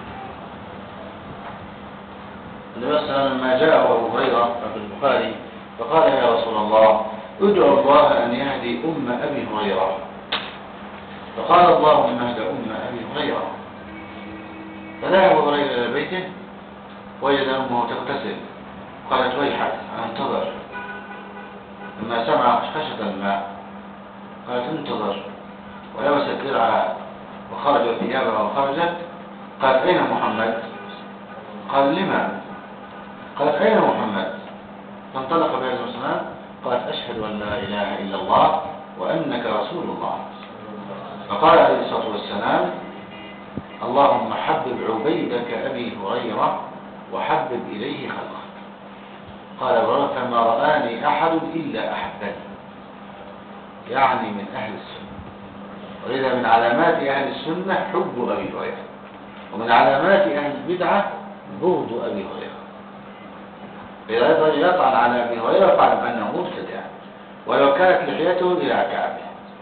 النبي صلى الله عليه وسلم لما جاءه أبو هريرة في البخاري فقال يا رسول الله ادعو الله أن يهدي أم أبي هريرة، فقال اللهم اهد أم أبي هريرة. فذهب أبو هريرة إلى بيته وجد أمه تغتسل، قالت ويحك انتظر. لما سمع خشخشة الماء قالت انتظر، ولبست درعها وخرجت ثيابها وخرجت. قالت أين محمد؟ قال لما؟ قالت أين محمد؟ فانطلق بها الرسول قالت أشهد أن لا إله إلا الله وأنك رسول الله. فقال عليه الصلاة والسلام اللهم حبب عبيدك أبي هريرة وحبب إليه خلقك. قال فما رآني أحد إلا أحبني، يعني من أهل السنة. وإذا من علامات أهل السنة حب أبي هريرة، ومن علامات أهل البدعة بغض أبي هريرة. إذا رجل يطعن على أبي هريرة فاعلم أنه مبتدع ولو كانت لحيته إلى كعبه.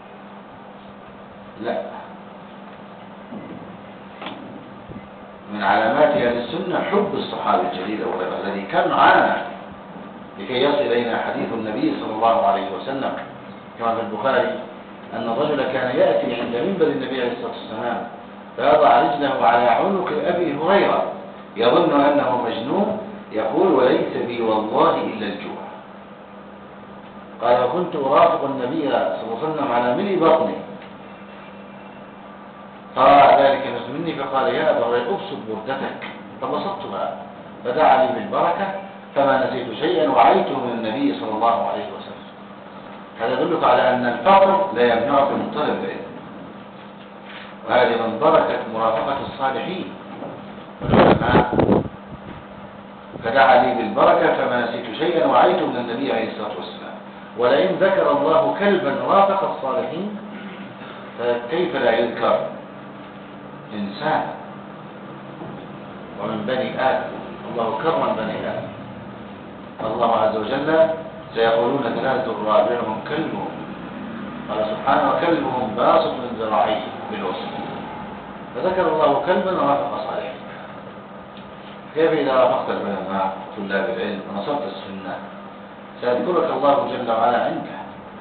لا، من علامات أهل السنة حب الصحابي الجليل أبو هريرة الذي كان عانى لكي يصل إلينا حديث النبي صلى الله عليه وسلم كما في البخاري أن الرجل كان يأتي عند منبر النبي عليه الصلاة والسلام فيضع رجله على عنق أبي هريرة يظن أنه مجنون، يقول وليس بي والله إلا الجوع. قال وكنت أرافق النبي صلى الله عليه وسلم على ملء بطني، فرأى ذلك مني فقال يا أبا هريرة أبسط بردتك، فبسطتها فدعا لي بالبركة فما نسيت شيئا وعيته من النبي صلى الله عليه وسلم. هذا يدلك على أن الفقر لا يمنعك من طلب العلم، وهذه من بركة مرافقة الصالحين والعلماء. فدعا لي بالبركة فما نسيت شيئا وعيته من النبي عليه الصلاة والسلام. ولئن ذكر الله كلبا رافق الصالحين فكيف لا يذكر إنسان؟ ومن بني آدم الله كرم بني آدم. الله عز وجل سيقولون ثلاثة رابعهم كلبهم، قال سبحانه وكلبهم باسط من ذراعيه بالوسط. فذكر الله كلبا رافق صالحين. كيف إذا رافقت العلماء طلاب العلم ونصرت السنة سيذكرك الله جل وعلا عنده.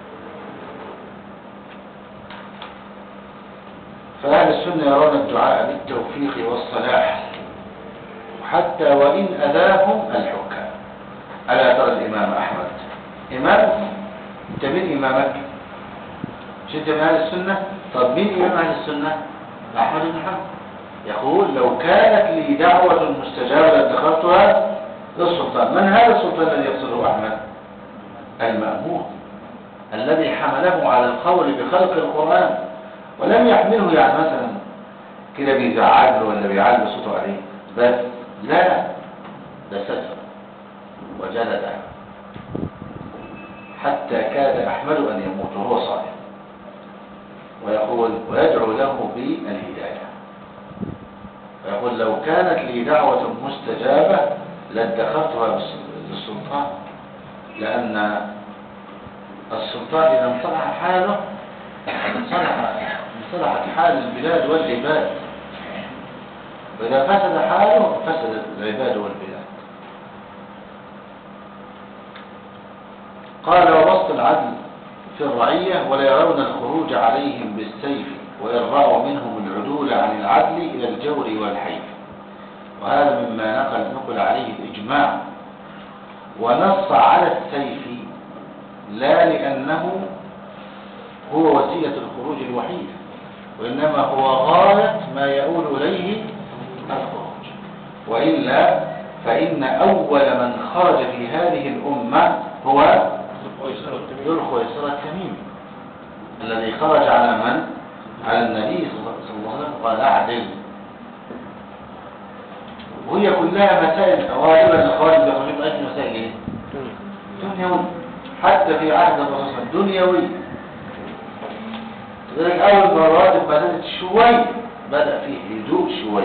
فأهل السنة يرون الدعاء بالتوفيق والصلاح حتى وإن أذاهم الحكام. ألا ترى الإمام أحمد إمام؟ أنت مين إمامك؟ مش أنت من أهل السنة؟ طب مين إمام أهل السنة؟ أحمد بن حنبل يقول لو كانت لي دعوة مستجابة لاتخذتها للسلطان. من هذا السلطان الذي يقصده أحمد؟ المأمون الذي حمله على القول بخلق القرآن ولم يحمله يعني مثلا كده بيزعل له ولا بيعلي صوته عليه بس، لا، ده ستر وجلد حتى كاد أحمد أن يموت وهو صالح. ويقول ويدعو له بالهداية، فيقول لو كانت لي دعوة مستجابة لادخرتها للسلطان، لأن السلطان إذا انصلح حاله انصلحت حال البلاد والعباد، وإذا فسد حاله فسد العباد والبلاد. قال وبسط العدل في الرعية ولا يرون الخروج عليهم بالسيف وإن رأوا منهم العدول عن العدل إلى الجور والحيف، وهذا مما نقل نقل عليه الإجماع، ونص على السيف لا لأنه هو وسيلة الخروج الوحيدة، وإنما هو غاية ما يؤول إليه الخروج، وإلا فإن أول من خرج في هذه الأمة هو ذو الخويصرة التميمي الذي خرج على من؟ على النبي صلى الله عليه وسلم قال أعدل. وهي كلها مسائل غالبا الخوارج بيخرجون أجل مسائل إيه؟ دنيوي، حتى في عهد الرسول دنيوي. لذلك أول مرات بدأت شوي بدأ فيه هدوء شوي،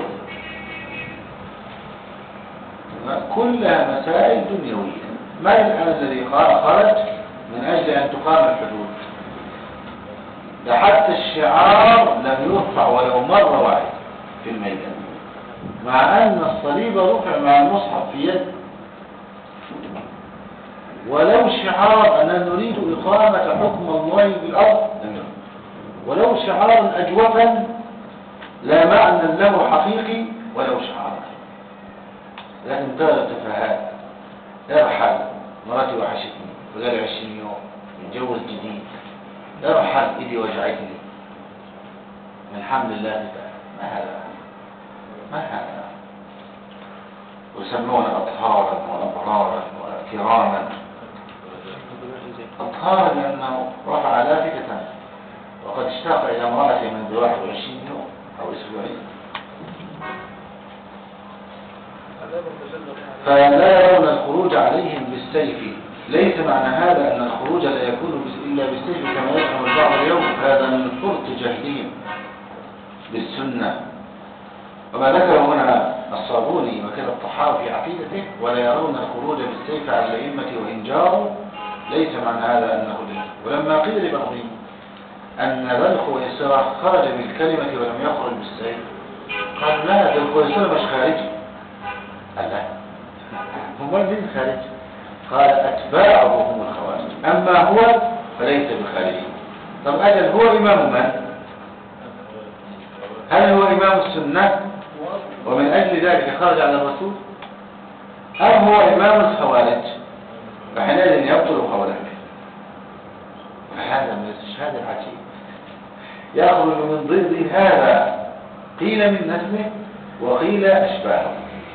كلها مسائل دنيوية. ما الآن الذي خرج من أجل أن تقام الحدود؟ ده حتى الشعار لم يرفع ولو مرة واحدة في الميدان، مع أن الصليب رفع مع المصحف في يد، ولو شعار أننا نريد إقامة حكم الله بالأرض لم يرفع، ولو شعارا أجوفا لا معنى له حقيقي ولو شعار، لكن ترى التفاهات. ارحل مراتي وحشتني بقال عشرين يوم يتجوز جديد، ارحل ايدي وجعتني، من حمل الله تعالى. ما هذا ما هذا ويسمون أطهارا وأبرارا وكراما. أطهارا لأنه رفع لافتة وقد اشتاق إلى امرأته منذ واحد وعشرين يوم أو أسبوعين، فلا يرون الخروج عليهم بالسيف. ليس معنى هذا أن الخروج لا يكون إلا بالسيف كما يفهم البعض اليوم، هذا من فرط جهلهم بالسنة. وما ذكر هنا الصابوني وكذا الطحاوي في عقيدته ولا يرون الخروج بالسيف على الأئمة وإن جاروا، ليس معنى هذا أنه دين. ولما قيل لبعضهم أن ذا الخويصرة خرج بالكلمة ولم يخرج بالسيف، قال لا، ذا الخويصرة مش خارجي. قال لا، هم من خارج؟ قال أتباعه هم الخوارج، أما هو فليس بخارجي. طب أجل هو إمام من؟ هل هو إمام السنة ومن أجل ذلك خرج على الرسول، أم هو إمام الخوارج فحينئذ يبطل قوله؟ فهذا من الاستشهاد العجيب يخرج من ضد هذا، قيل من نسمه وقيل أشباهه،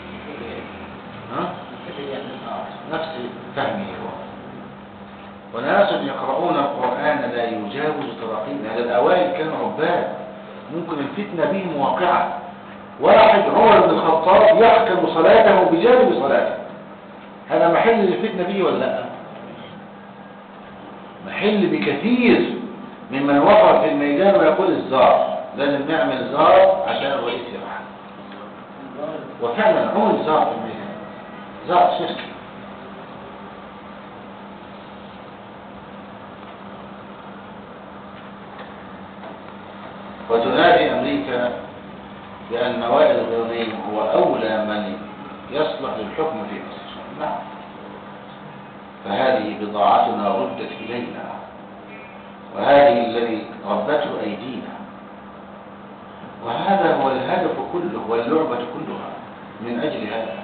نفس فهمه هو. وناس يقرؤون القرآن لا يجاوز تراقيم. هذا الأوائل كانوا عباد، ممكن الفتنة بهم واقعة. واحد عمر بن الخطاب يحكم صلاته بجانب صلاته، هذا محل للفتنة به ولا لا؟ محل بكثير ممن وقع في الميدان ويقول الزار، لازم نعمل زار عشان الرئيس يرحل. وفعلا عمر زار في الميدان، زار شركي. وتنادي أمريكا بأن وائل الغنيم هو أولى من يصلح للحكم في مصر. نعم، فهذه بضاعتنا ردت إلينا، وهذه الذي ربته أيدينا، وهذا هو الهدف كله واللعبة كلها من أجل هذا.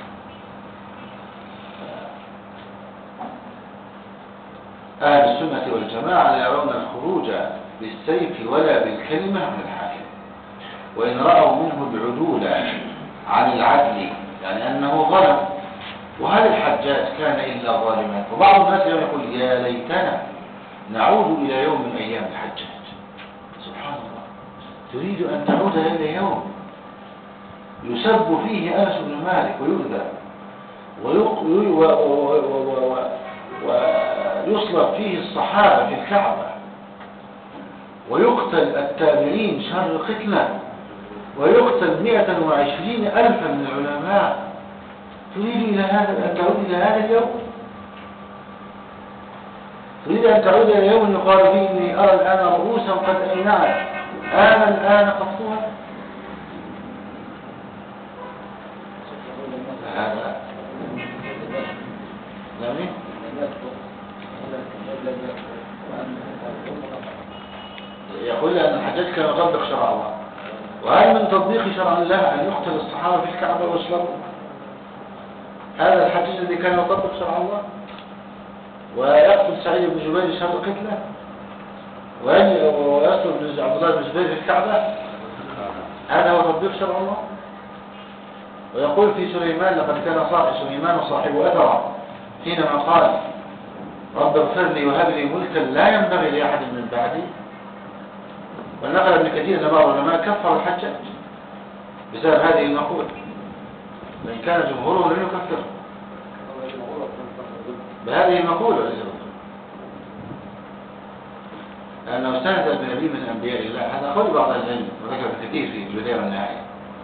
أهل السنة والجماعة لا يرون الخروج بالسيف ولا بالكلمة من الحاكم، وإن رأوا منه العدول عن العدل، يعني أنه ظلم. وهذا الحجاج كان إلا ظالما. وبعض الناس يقول يا ليتنا نعود إلى يوم من أيام الحجاج. سبحان الله، تريد أن تعود إلى يوم يسب فيه أنس بن مالك ويؤذى ويصلب فيه الصحابة في الكعبة ويقتل التابعين شر قتلة، ويقتل مئة وعشرين ألفا من العلماء، تريد إلى هذا أن تعود إلى هذا اليوم؟ تريد أن تعود إلى يوم يقال فيه إني أرى الآن رؤوسا قد أينعت، آن الآن قطوها؟ هذا لا يقول أن الحجاج كان يطبق شرع الله. وهل من تطبيق شرع الله أن يقتل الصحابة في الكعبة ويصلبوا؟ هذا الحجاج الذي كان يطبق شرع الله ويقتل سعيد بن جبير شر قتله ويصلب عبد الله بن جبير في الكعبة؟ هذا هو تطبيق شرع الله. ويقول في سليمان لقد كان صاحب سليمان صاحب أثر حينما قال رب اغفر لي وهب لي ملكا لا ينبغي لأحد من بعدي. ونقل ابن كثير أن بعض العلماء كفر الحجاج بسبب هذه المقولة، وإن كان جمهوره لم يكفر بهذه المقولة لأنه استهزأ بنبي من أنبياء الله. هذا قول بعض العلم وذكر كثير في البداية والنهاية.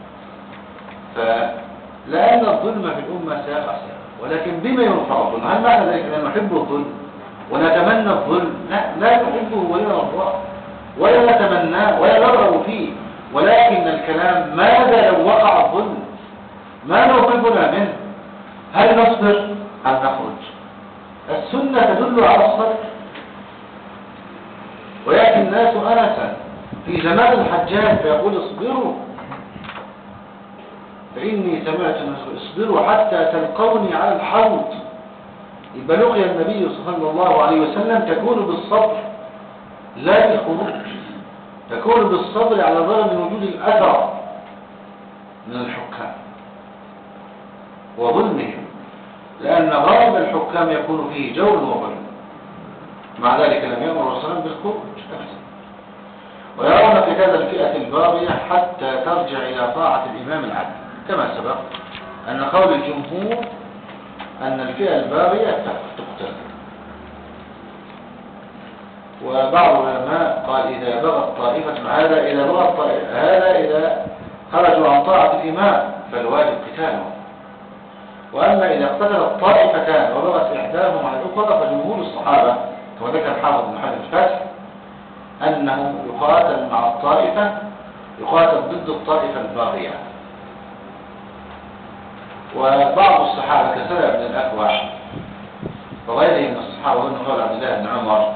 فلأن الظلم في الأمة سيقع ولكن بما يرفع الظلم؟ هل معنى ذلك أن نحب الظلم ونتمنى الظلم؟ لا, لا نحبه ولا نرضاه ولا نتمناه ولا نرغب فيه، ولكن الكلام ماذا لو وقع الظلم؟ ما موقفنا منه؟ هل نصبر أم نخرج؟ السنة تدل على الصبر. ويأتي الناس أنسا في زمان الحجاج فيقول اصبروا فإني سمعت اصبروا حتى تلقوني على الحوض. يبقى لقي النبي صلى الله عليه وسلم تكون بالصبر لا بالخروج، تكون بالصبر على ضرر من وجود الأثر من الحكام وظلمهم، لأن غالب الحكام يكون فيه جور وظلم. مع ذلك لم يأمر الرسول صلى الله عليه وسلم بالخروج أبدا. ويرون قتال الفئة الباغية حتى ترجع إلى طاعة الإمام العدل، كما سبق أن قول الجمهور أن الفئة الباغية تقتل. وبعض العلماء قال إذا بغت طائفة هذا إذا بغت طائفة هذا إذا خرجوا عن طاعة الإمام فالواجب قتالهم. وأما إذا اقتتلت طائفتان وبغت إحداهما على الأخرى فجمهور الصحابة كما ذكر حافظ بن حجر الفتح أنه يقاتل مع الطائفة يقاتل ضد الطائفة الباغية. وبعض الصحابة كسلم بن الأكوع وغيرهم من الصحابة وأنه قال عبد الله بن عمر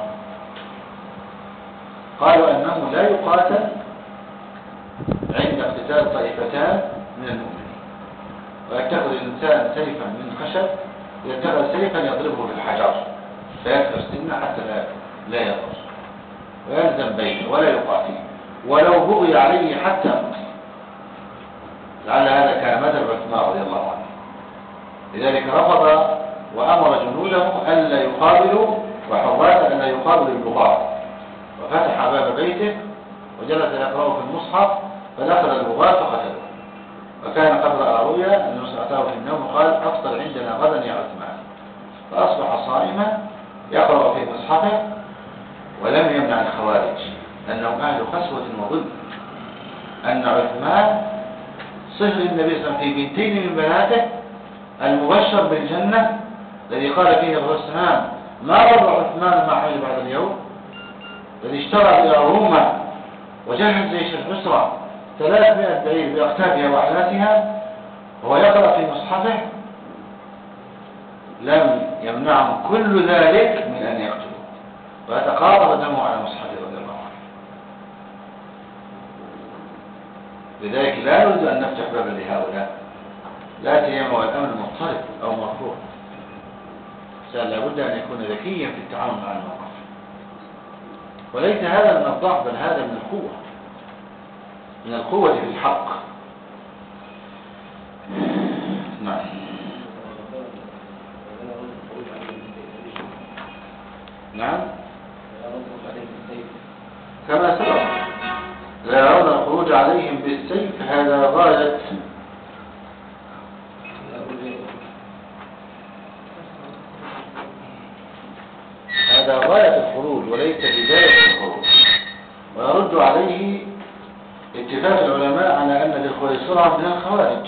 قالوا أنه لا يقاتل عند اقتتال طائفتان من المؤمنين، ويتخذ الإنسان سيفا من خشب يتخذ سيفا يضربه بالحجر فيكسر سنه حتى لا لا يضر ويلزم بينه ولا يقاتل ولو بغي عليه حتى يموت. لعل هذا كان مذهب عثمان رضي الله عنه، لذلك رفض وأمر جنوده ألا يقابلوا وحراس ألا يقابلوا البغاة، وفتح باب بيته وجلس يقرأ في المصحف فدخل البغاة فقتلوه. وكان قد رأى رؤيا أن أتاه في النوم وقال أفطر عندنا غدا يا عثمان، فأصبح صائما يقرأ في مصحفه ولم يمنع الخوارج أنهم أهل قسوة وظلم. أن عثمان صهر النبي صلى الله عليه وسلم في بنتين من بناته المبشر بالجنة الذي قال فيه الرسول صلى الله عليه وسلم ما رضى عثمان ما عمل بعد اليوم، الذي اشترى إلى روما وجهز جيش العسرة ثلاثمائة بعير بأقتابها وأحلاسها وهو يقرأ في مصحفه، لم يمنعهم كل ذلك من أن يقتلوا ويتقاطر دمه على مصحفه رضي الله عنه. لذلك لا نريد أن نفتح بابا لهؤلاء، لا سيما والأمر مضطرب أو مرفوع. لابد أن يكون ذكيا في التعامل مع الموقف، وليس هذا من الضعف بل هذا من القوة، من القوة في الحق. نعم. نعم كما سبق لا يرون الخروج عليهم بالسيف، هذا غاية هذا غاية الخروج وليس بداية الخروج. يرد عليه اتفاق العلماء على أن الخويصرة من الخوارج،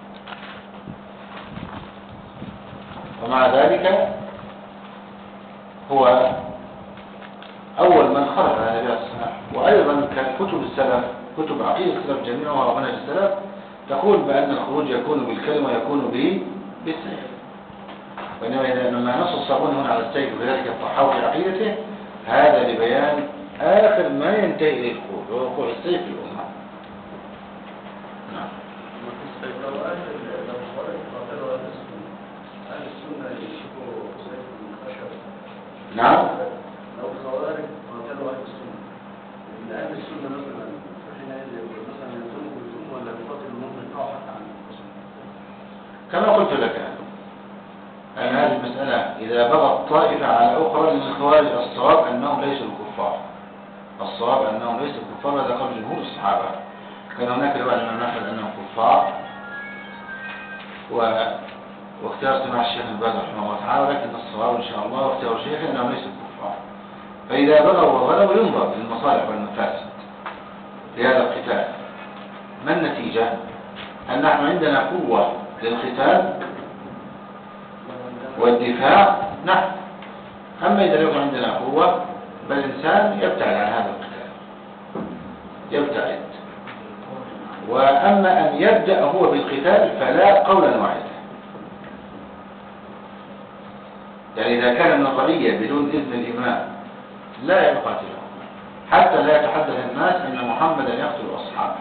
ومع ذلك هو أول من خرج على النبي عليه الصلاة والسلام. وأيضا كتب السلف، كتب عقيدة السلف جميعها ومنهج السلف تقول بأن الخروج يكون بالكلمة ويكون بالسيف. وإنما لما نص الصابون هنا على السيف وذلك الطحاوي في عقيدته، هذا لبيان آخر ما ينتهي إليه الخروج وهو وقوع السيف في الأمة. نعم.
لو قال لو خرج قاتلوا أهل السنة يشوفوا سيف الخشب.
نعم.
لو الخوارج قاتلوا أهل السنة، إن أهل السنة مثلا حينئذ مثلا يلزموا بالسنة ولا يقاتلوا المؤمن أو حتى عن السنة؟
كما قلت لك أن هذه المسألة إذا بغت طائفة على أخرى من الخوارج، الصواب أنهم ليسوا الكفار. الصواب أنهم ليسوا الكفار، هذا قول جمهور الصحابة. كان هناك رواية من نقل أنهم كفار، و... واختيار سماع الشيخ الباز رحمه الله تعالى، لكن الصواب إن شاء الله واختيار الشيخ أنهم ليسوا كفار. فإذا بغوا وغلوا ينظر للمصالح والمفاسد في هذا القتال. ما النتيجة؟ أن نحن عندنا قوة للقتال والدفاع، نعم. أما إذا لم يكن عندنا قوة فالإنسان يبتعد عن هذا القتال، يبتعد. وأما أن يبدأ هو بالقتال فلا قولا واحدا. يعني إذا كان من الرعية بدون إذن الإمام لا يقاتله، حتى لا يتحدث الناس أن محمدا يقتل أصحابه.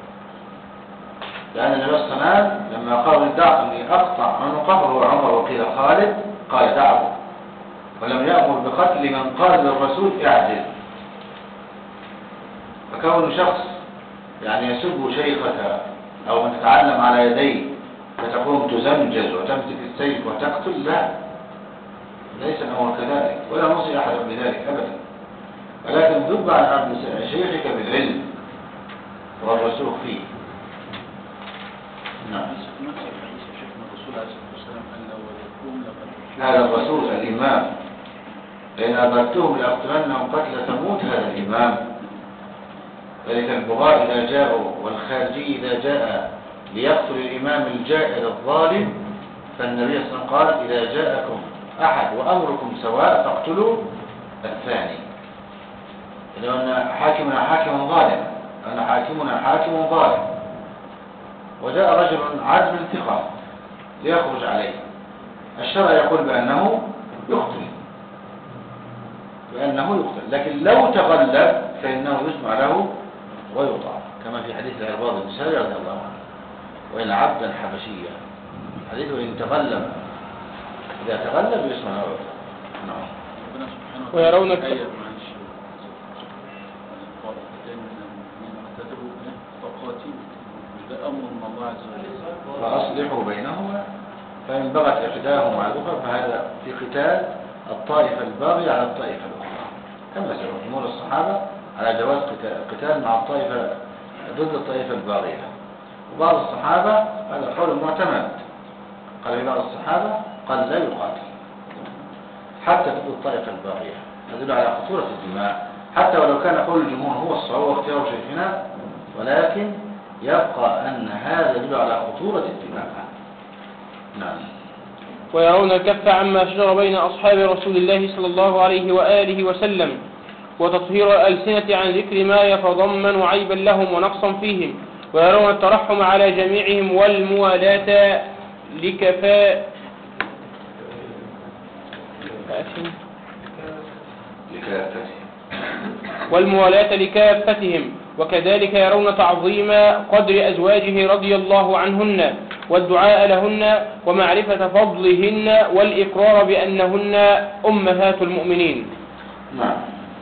لأن النبي صلى الله عليه وسلم لما قال دعني أقطع عنقه وهو عمر وقيل خالد قال دعه، ولم يأمر بقتل من قال للرسول اعجل. فكون شخص يعني يسب شيخك أو من تتعلم على يديه فتقوم تزمجز وتمسك السيف وتقتل، لا، ليس الأمر كذلك، ولا نصي أحد بذلك أبدا. ولكن ذب عن عبد شيخك بالعلم والرسوخ فيه. نعم. هذا الرسول الإمام، لأن أدركتهم لأقتلنهم قتل تموت هذا الإمام. ذلك البغاء إذا جاءوا والخارجي إذا جاء ليقتل الإمام الجائر الظالم، فالنبي صلى الله عليه وسلم قال إذا جاءكم أحد وأمركم سواء فاقتلوا الثاني. إذا أن حاكمنا حاكم ظالم، أن حاكمنا حاكم ظالم، وجاء رجل عدل ثقة ليخرج عليه، الشرع يقول بأنه يقتل، بأنه يقتل، لكن لو تغلب فإنه يسمع له ويطاع، كما في حديث العرباض بن سارية رضي الله عنه: وإن عبدا حبشيا، حديث إن تغلب، إذا تغلب يسمع له ويطاع. نعم.
ويرون
فأصلحوا بينهما، فإن بغت إحداهما على الأخرى فهذا في قتال الطائفة الباغية على الطائفة الأخرى، كما سبق جمهور الصحابة على جواز القتال مع الطائفة ضد الطائفة الباغية. وبعض الصحابة هذا قول معتمد، قال في بعض الصحابة قال لا يقاتل حتى ضد الطائفة الباغية، يدل على خطورة الدماء، حتى ولو كان قول الجمهور هو الصواب واختيار شيخنا، ولكن يبقى أن هذا يدل على خطورة الدماء. نعم.
ويرون الكف عما شجر بين أصحاب رسول الله صلى الله عليه وآله وسلم، وتطهير الألسنة عن ذكر ما يتضمن عيبا لهم ونقصا فيهم. ويرون الترحم على جميعهم والموالاة لكفاء والموالاة لكافتهم. وكذلك يرون تعظيم قدر أزواجه رضي الله عنهن، والدعاء لهن، ومعرفة فضلهن، والإقرار بأنهن أمهات المؤمنين.
نعم.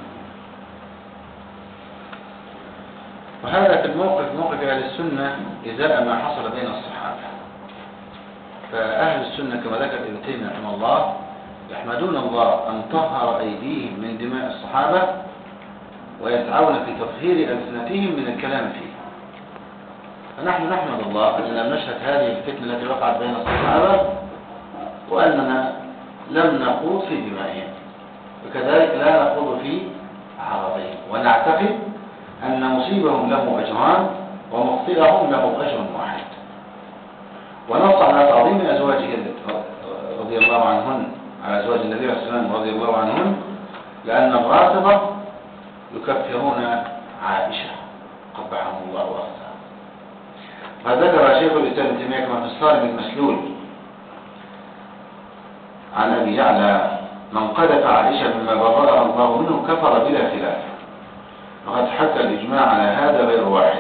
وهذا في الموقف موقف أهل السنة إزاء ما حصل بين الصحابة. فأهل السنة كما ذكر ابن تيمية رحمه الله يحمدون الله أن طهر أيديهم من دماء الصحابة، ويسعون في تطهير ألسنتهم من الكلام فيه. فنحن نحمد الله أننا نشهد هذه الفتنة التي وقعت بين الصحابة، وأننا لم نخوض في دمائهم، وكذلك لا نخوض في أعراضهم، ونعتقد أن مصيبهم له أجران ومخطئهم له أجر واحد. ونص على تعظيم أزواجه رضي الله عنهن، على أزواج النبي عليه الصلاة والسلام رضي الله عنهن، لأن الرافضة يكفرون عائشة قبحهم الله وأخذها. فذكر شيخ الإسلام ابن تيمية كما في الصارم المسلول عن أبي يعلى: من قذف عائشة مما برأها الله منه كفر بلا خلاف. وقد حكى الإجماع على هذا غير واحد.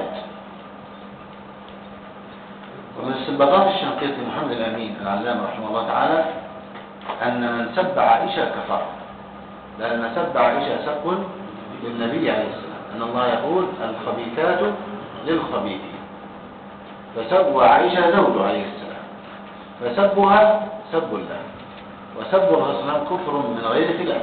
ومن استنباطات الشنقيطي محمد الأمين العلامة رحمه الله تعالى أن من سب عائشة كفر، لأن سب عائشة سب للنبي عليه السلام، أن الله يقول: الخبيثات للخبيثين، فسب عائشة زوج عليه السلام، فسبها سب الله، وسب الرسول صلى الله عليه وسلم كفر من غير خلاف.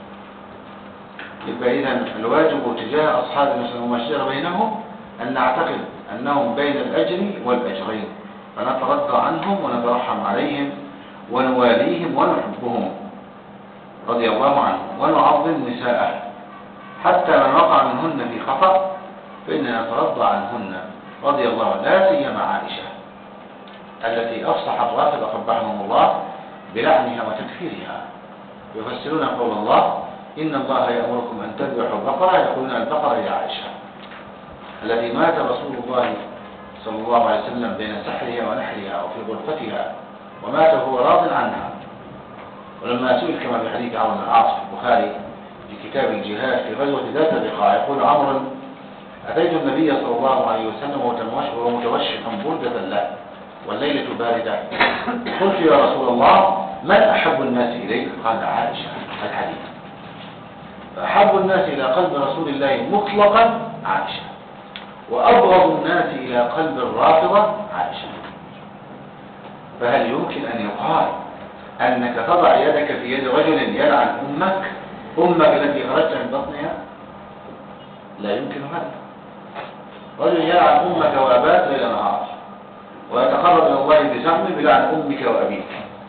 يبقى إذن الواجب تجاه أصحاب المسلمين وما شجر بينهم أن نعتقد أنهم بين الأجر والأجرين، فنترضى عنهم ونترحم عليهم ونواليهم ونحبهم رضي الله عنهم، ونعظم نساءه، حتى من وقع منهن في خطأ فإننا نترضى عنهن رضي الله عنها، لا سيما عائشة التي أفصح الرافضة قبحهم الله بلعنها وتكفيرها. يفسرون قول الله: إن الله يأمركم أن تذبحوا البقرة، يقولون البقرة يا عائشة التي مات رسول الله صلى الله عليه وسلم بين سحرها ونحرها وفي غرفتها، ومات وهو راض عنها. ولما سئل كما في حديث عمرو بن العاص في البخاري في كتاب الجهاد في غزوة ذات الرقاع، يقول عمرو: أتيت النبي صلى الله عليه وسلم وهو متوشحا بردة له والليلة باردة، قلت: يا رسول الله، من أحب الناس إليك؟ قال: عائشة. الحديث. فأحب الناس إلى قلب رسول الله مطلقا عائشة، وأبغض الناس إلى قلب الرافضة عائشة. فهل يمكن أن يقال أنك تضع يدك في يد رجل يلعن أمك أمك التي خرجت من بطنها؟ لا يمكن هذا. رجل يلعن أمك وأباك ليل نهار ويتقرب إلى الله بزعمه بلعن أمك وأبيك،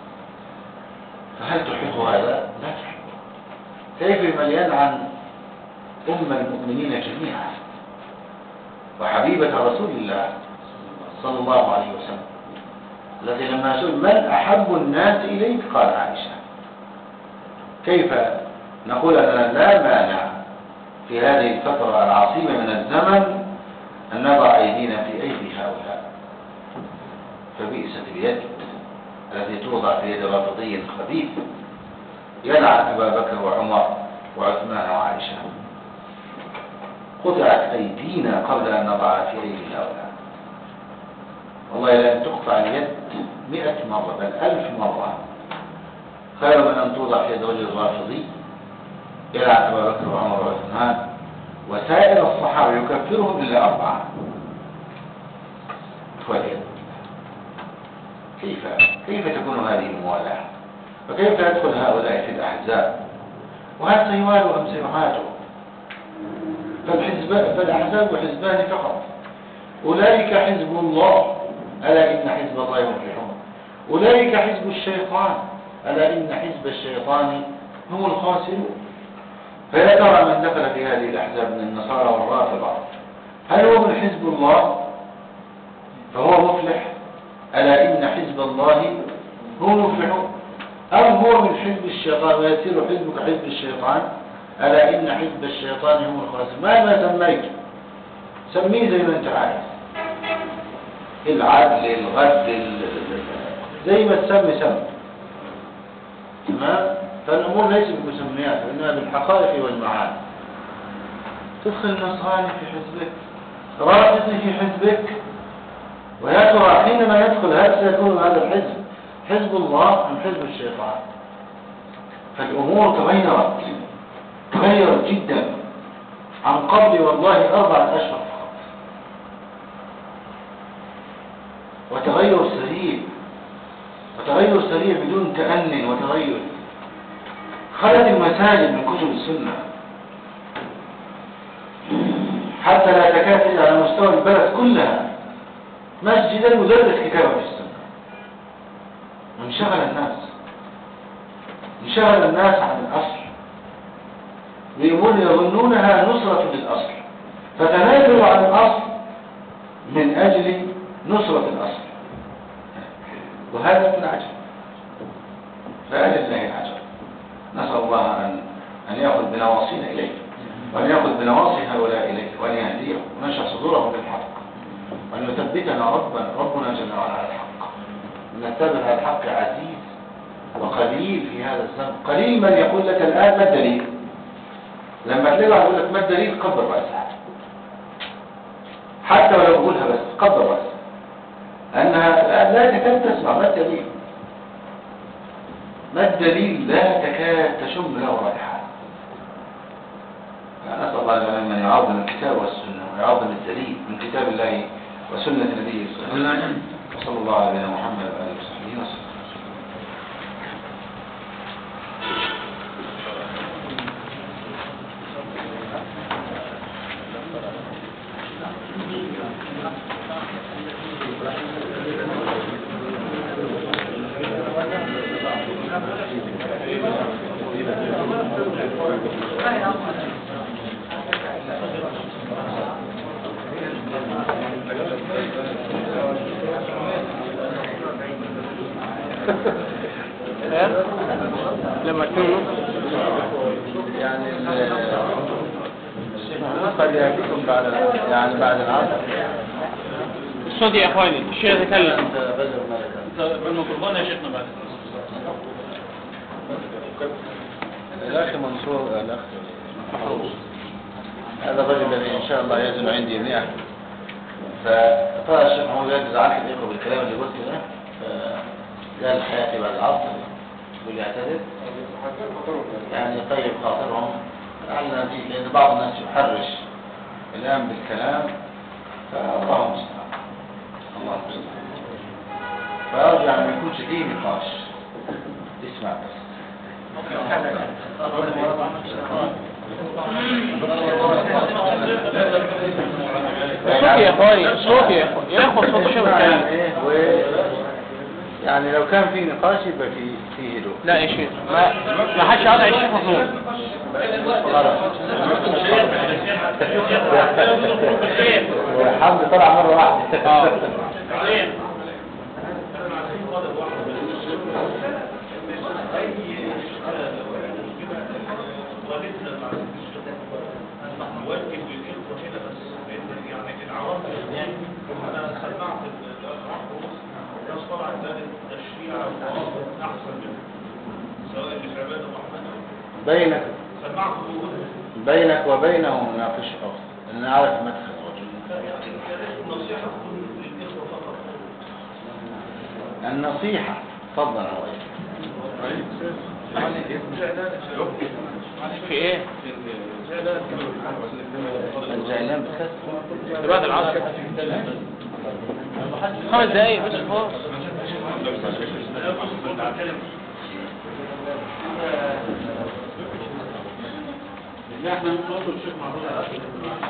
فهل تحب هذا؟ لا تحب. كيف من يلعن أم المؤمنين جميعا وحبيبة رسول الله صلى الله عليه وسلم، التي لما سئل من أحب الناس إليك قال عائشة؟ كيف نقول أننا لا مانع في هذه الفترة العصيبة من الزمن أن نضع أيدينا في أيدي هؤلاء؟ فبئست اليد التي توضع في يد رافضي خبيث يلعن أبا بكر وعمر وعثمان وعائشة. قطعت أيدينا قبل أن نضع في أيدي هؤلاء. والله لن تقطع اليد مئة مرة بل ألف مرة خير من أن توضع في يد رجل رافضي يلعن أبا بكر وعمر وعثمان وسائر الصحابة يكفرهم إلا أربعة. واليد كيف كيف تكون هذه الموالاة؟ وكيف يدخل هؤلاء في الأحزاب؟ وهل سيوالوا أم سيعادوا؟ فالأحزاب حزبان فقط، أولئك حزب الله ألا إن حزب الله يفلحون، أولئك حزب الشيطان ألا إن حزب الشيطان هم الخاسرون. فيا ترى من دخل في هذه الأحزاب من النصارى والرافضة هل هو من حزب الله فهو مفلح؟ ألا إن حزب الله هم المفلحون، أم هو من حزب الشيطان ويصير حزبك حزب الشيطان؟ ألا إن حزب الشيطان هم الخاسرون. مهما سميت سميه زي ما أنت عايز، العدل، الغد، زي ما تسمي سمي، تمام؟ فالأمور ليس بالمسميات وإنما بالحقائق والمعاني. تدخل النصراني في حزبك، رافضي في حزبك، ويا ترى حينما يدخل هل سيكون هذا الحزب حزب الله أم حزب الشيطان؟ فالأمور تغيرت تغيرت جدا عن قبل والله أربعة أشهر فقط، وتغير سريع وتغير سريع بدون تأني وتغير. خلت المساجد من كتب السنة حتى لا تكاد على مستوى البلد كلها مسجدا يدرس كتابه في السنة. انشغل الناس انشغل الناس عن الأصل، ويقول يظنونها نصرة للأصل، فتنازلوا عن الأصل من أجل نصرة الأصل، وهذا من العجب، فأجل الله العجب. نسأل الله أن أن يأخذ بنواصينا إليه، وأن يأخذ بنواصي هؤلاء إليه، وأن يهديهم ونشع صدورهم بالحق، وأن يثبتنا ربنا ربنا جل وعلا على الحق. نتبع على الحق عزيز وقليل في هذا الزمن، قليل من يقول لك الآن ما الدليل. لما تلاقي يقول لك ما الدليل قدر رأسها، حتى ولو يقولها بس قدر رأسها، أنها الآن لا تكاد تسمع ما الدليل. ما الدليل لا تكاد تشم له رائحة. نسأل الله تعالى أن يعظم الكتاب والسنة ويعظم الدليل من كتاب الله وسنة نبيه صلى الله عليه وسلم، وصلى الله على نبينا محمد وآله وصحبه وسلم.
لما تكونوا
يعني الشيخ محمود قد يأتيكم بعد يعني بعد العصر.
الصوت يا اخواني، الشيخ يتكلم.
انت بدر ملكا
بالميكروفون يا شيخنا بعد
الاخ منصور، الاخ محروس، هذا الرجل الذي ان شاء الله يزن عندي مئة. فقال الشيخ محمود يجز عنك الاخوه بالكلام اللي قلته ده، فقال حياتي بعد العصر يقول يعتذر، يعني طيب خاطرهم لعلنا نزيد، لان بعض الناس يحرش الان بالكلام، فالله المستعان الله المستعان. فارجع ما يكونش فيه نقاش، اسمع بس.
الصوت يا اخواني، الصوت يا اخواني، يا اخوان صوت الشيخ يتكلم.
يعني لو كان في نقاش يبقى في فيه هدوء.
لا يا شيخ، ما ما حدش قاطع الشيخ محمود.
وحمد طلع مرة واحدة.
اه
بينك بينك وبينه مناقش أفضل، أن نعرف مدخل الرجل. النصيحة فضلا عليك.
في ايه؟
الجعلان بتخس
بعد العصر خمس دقايق بس خلاص.
احنا نطلب الشيخ محمود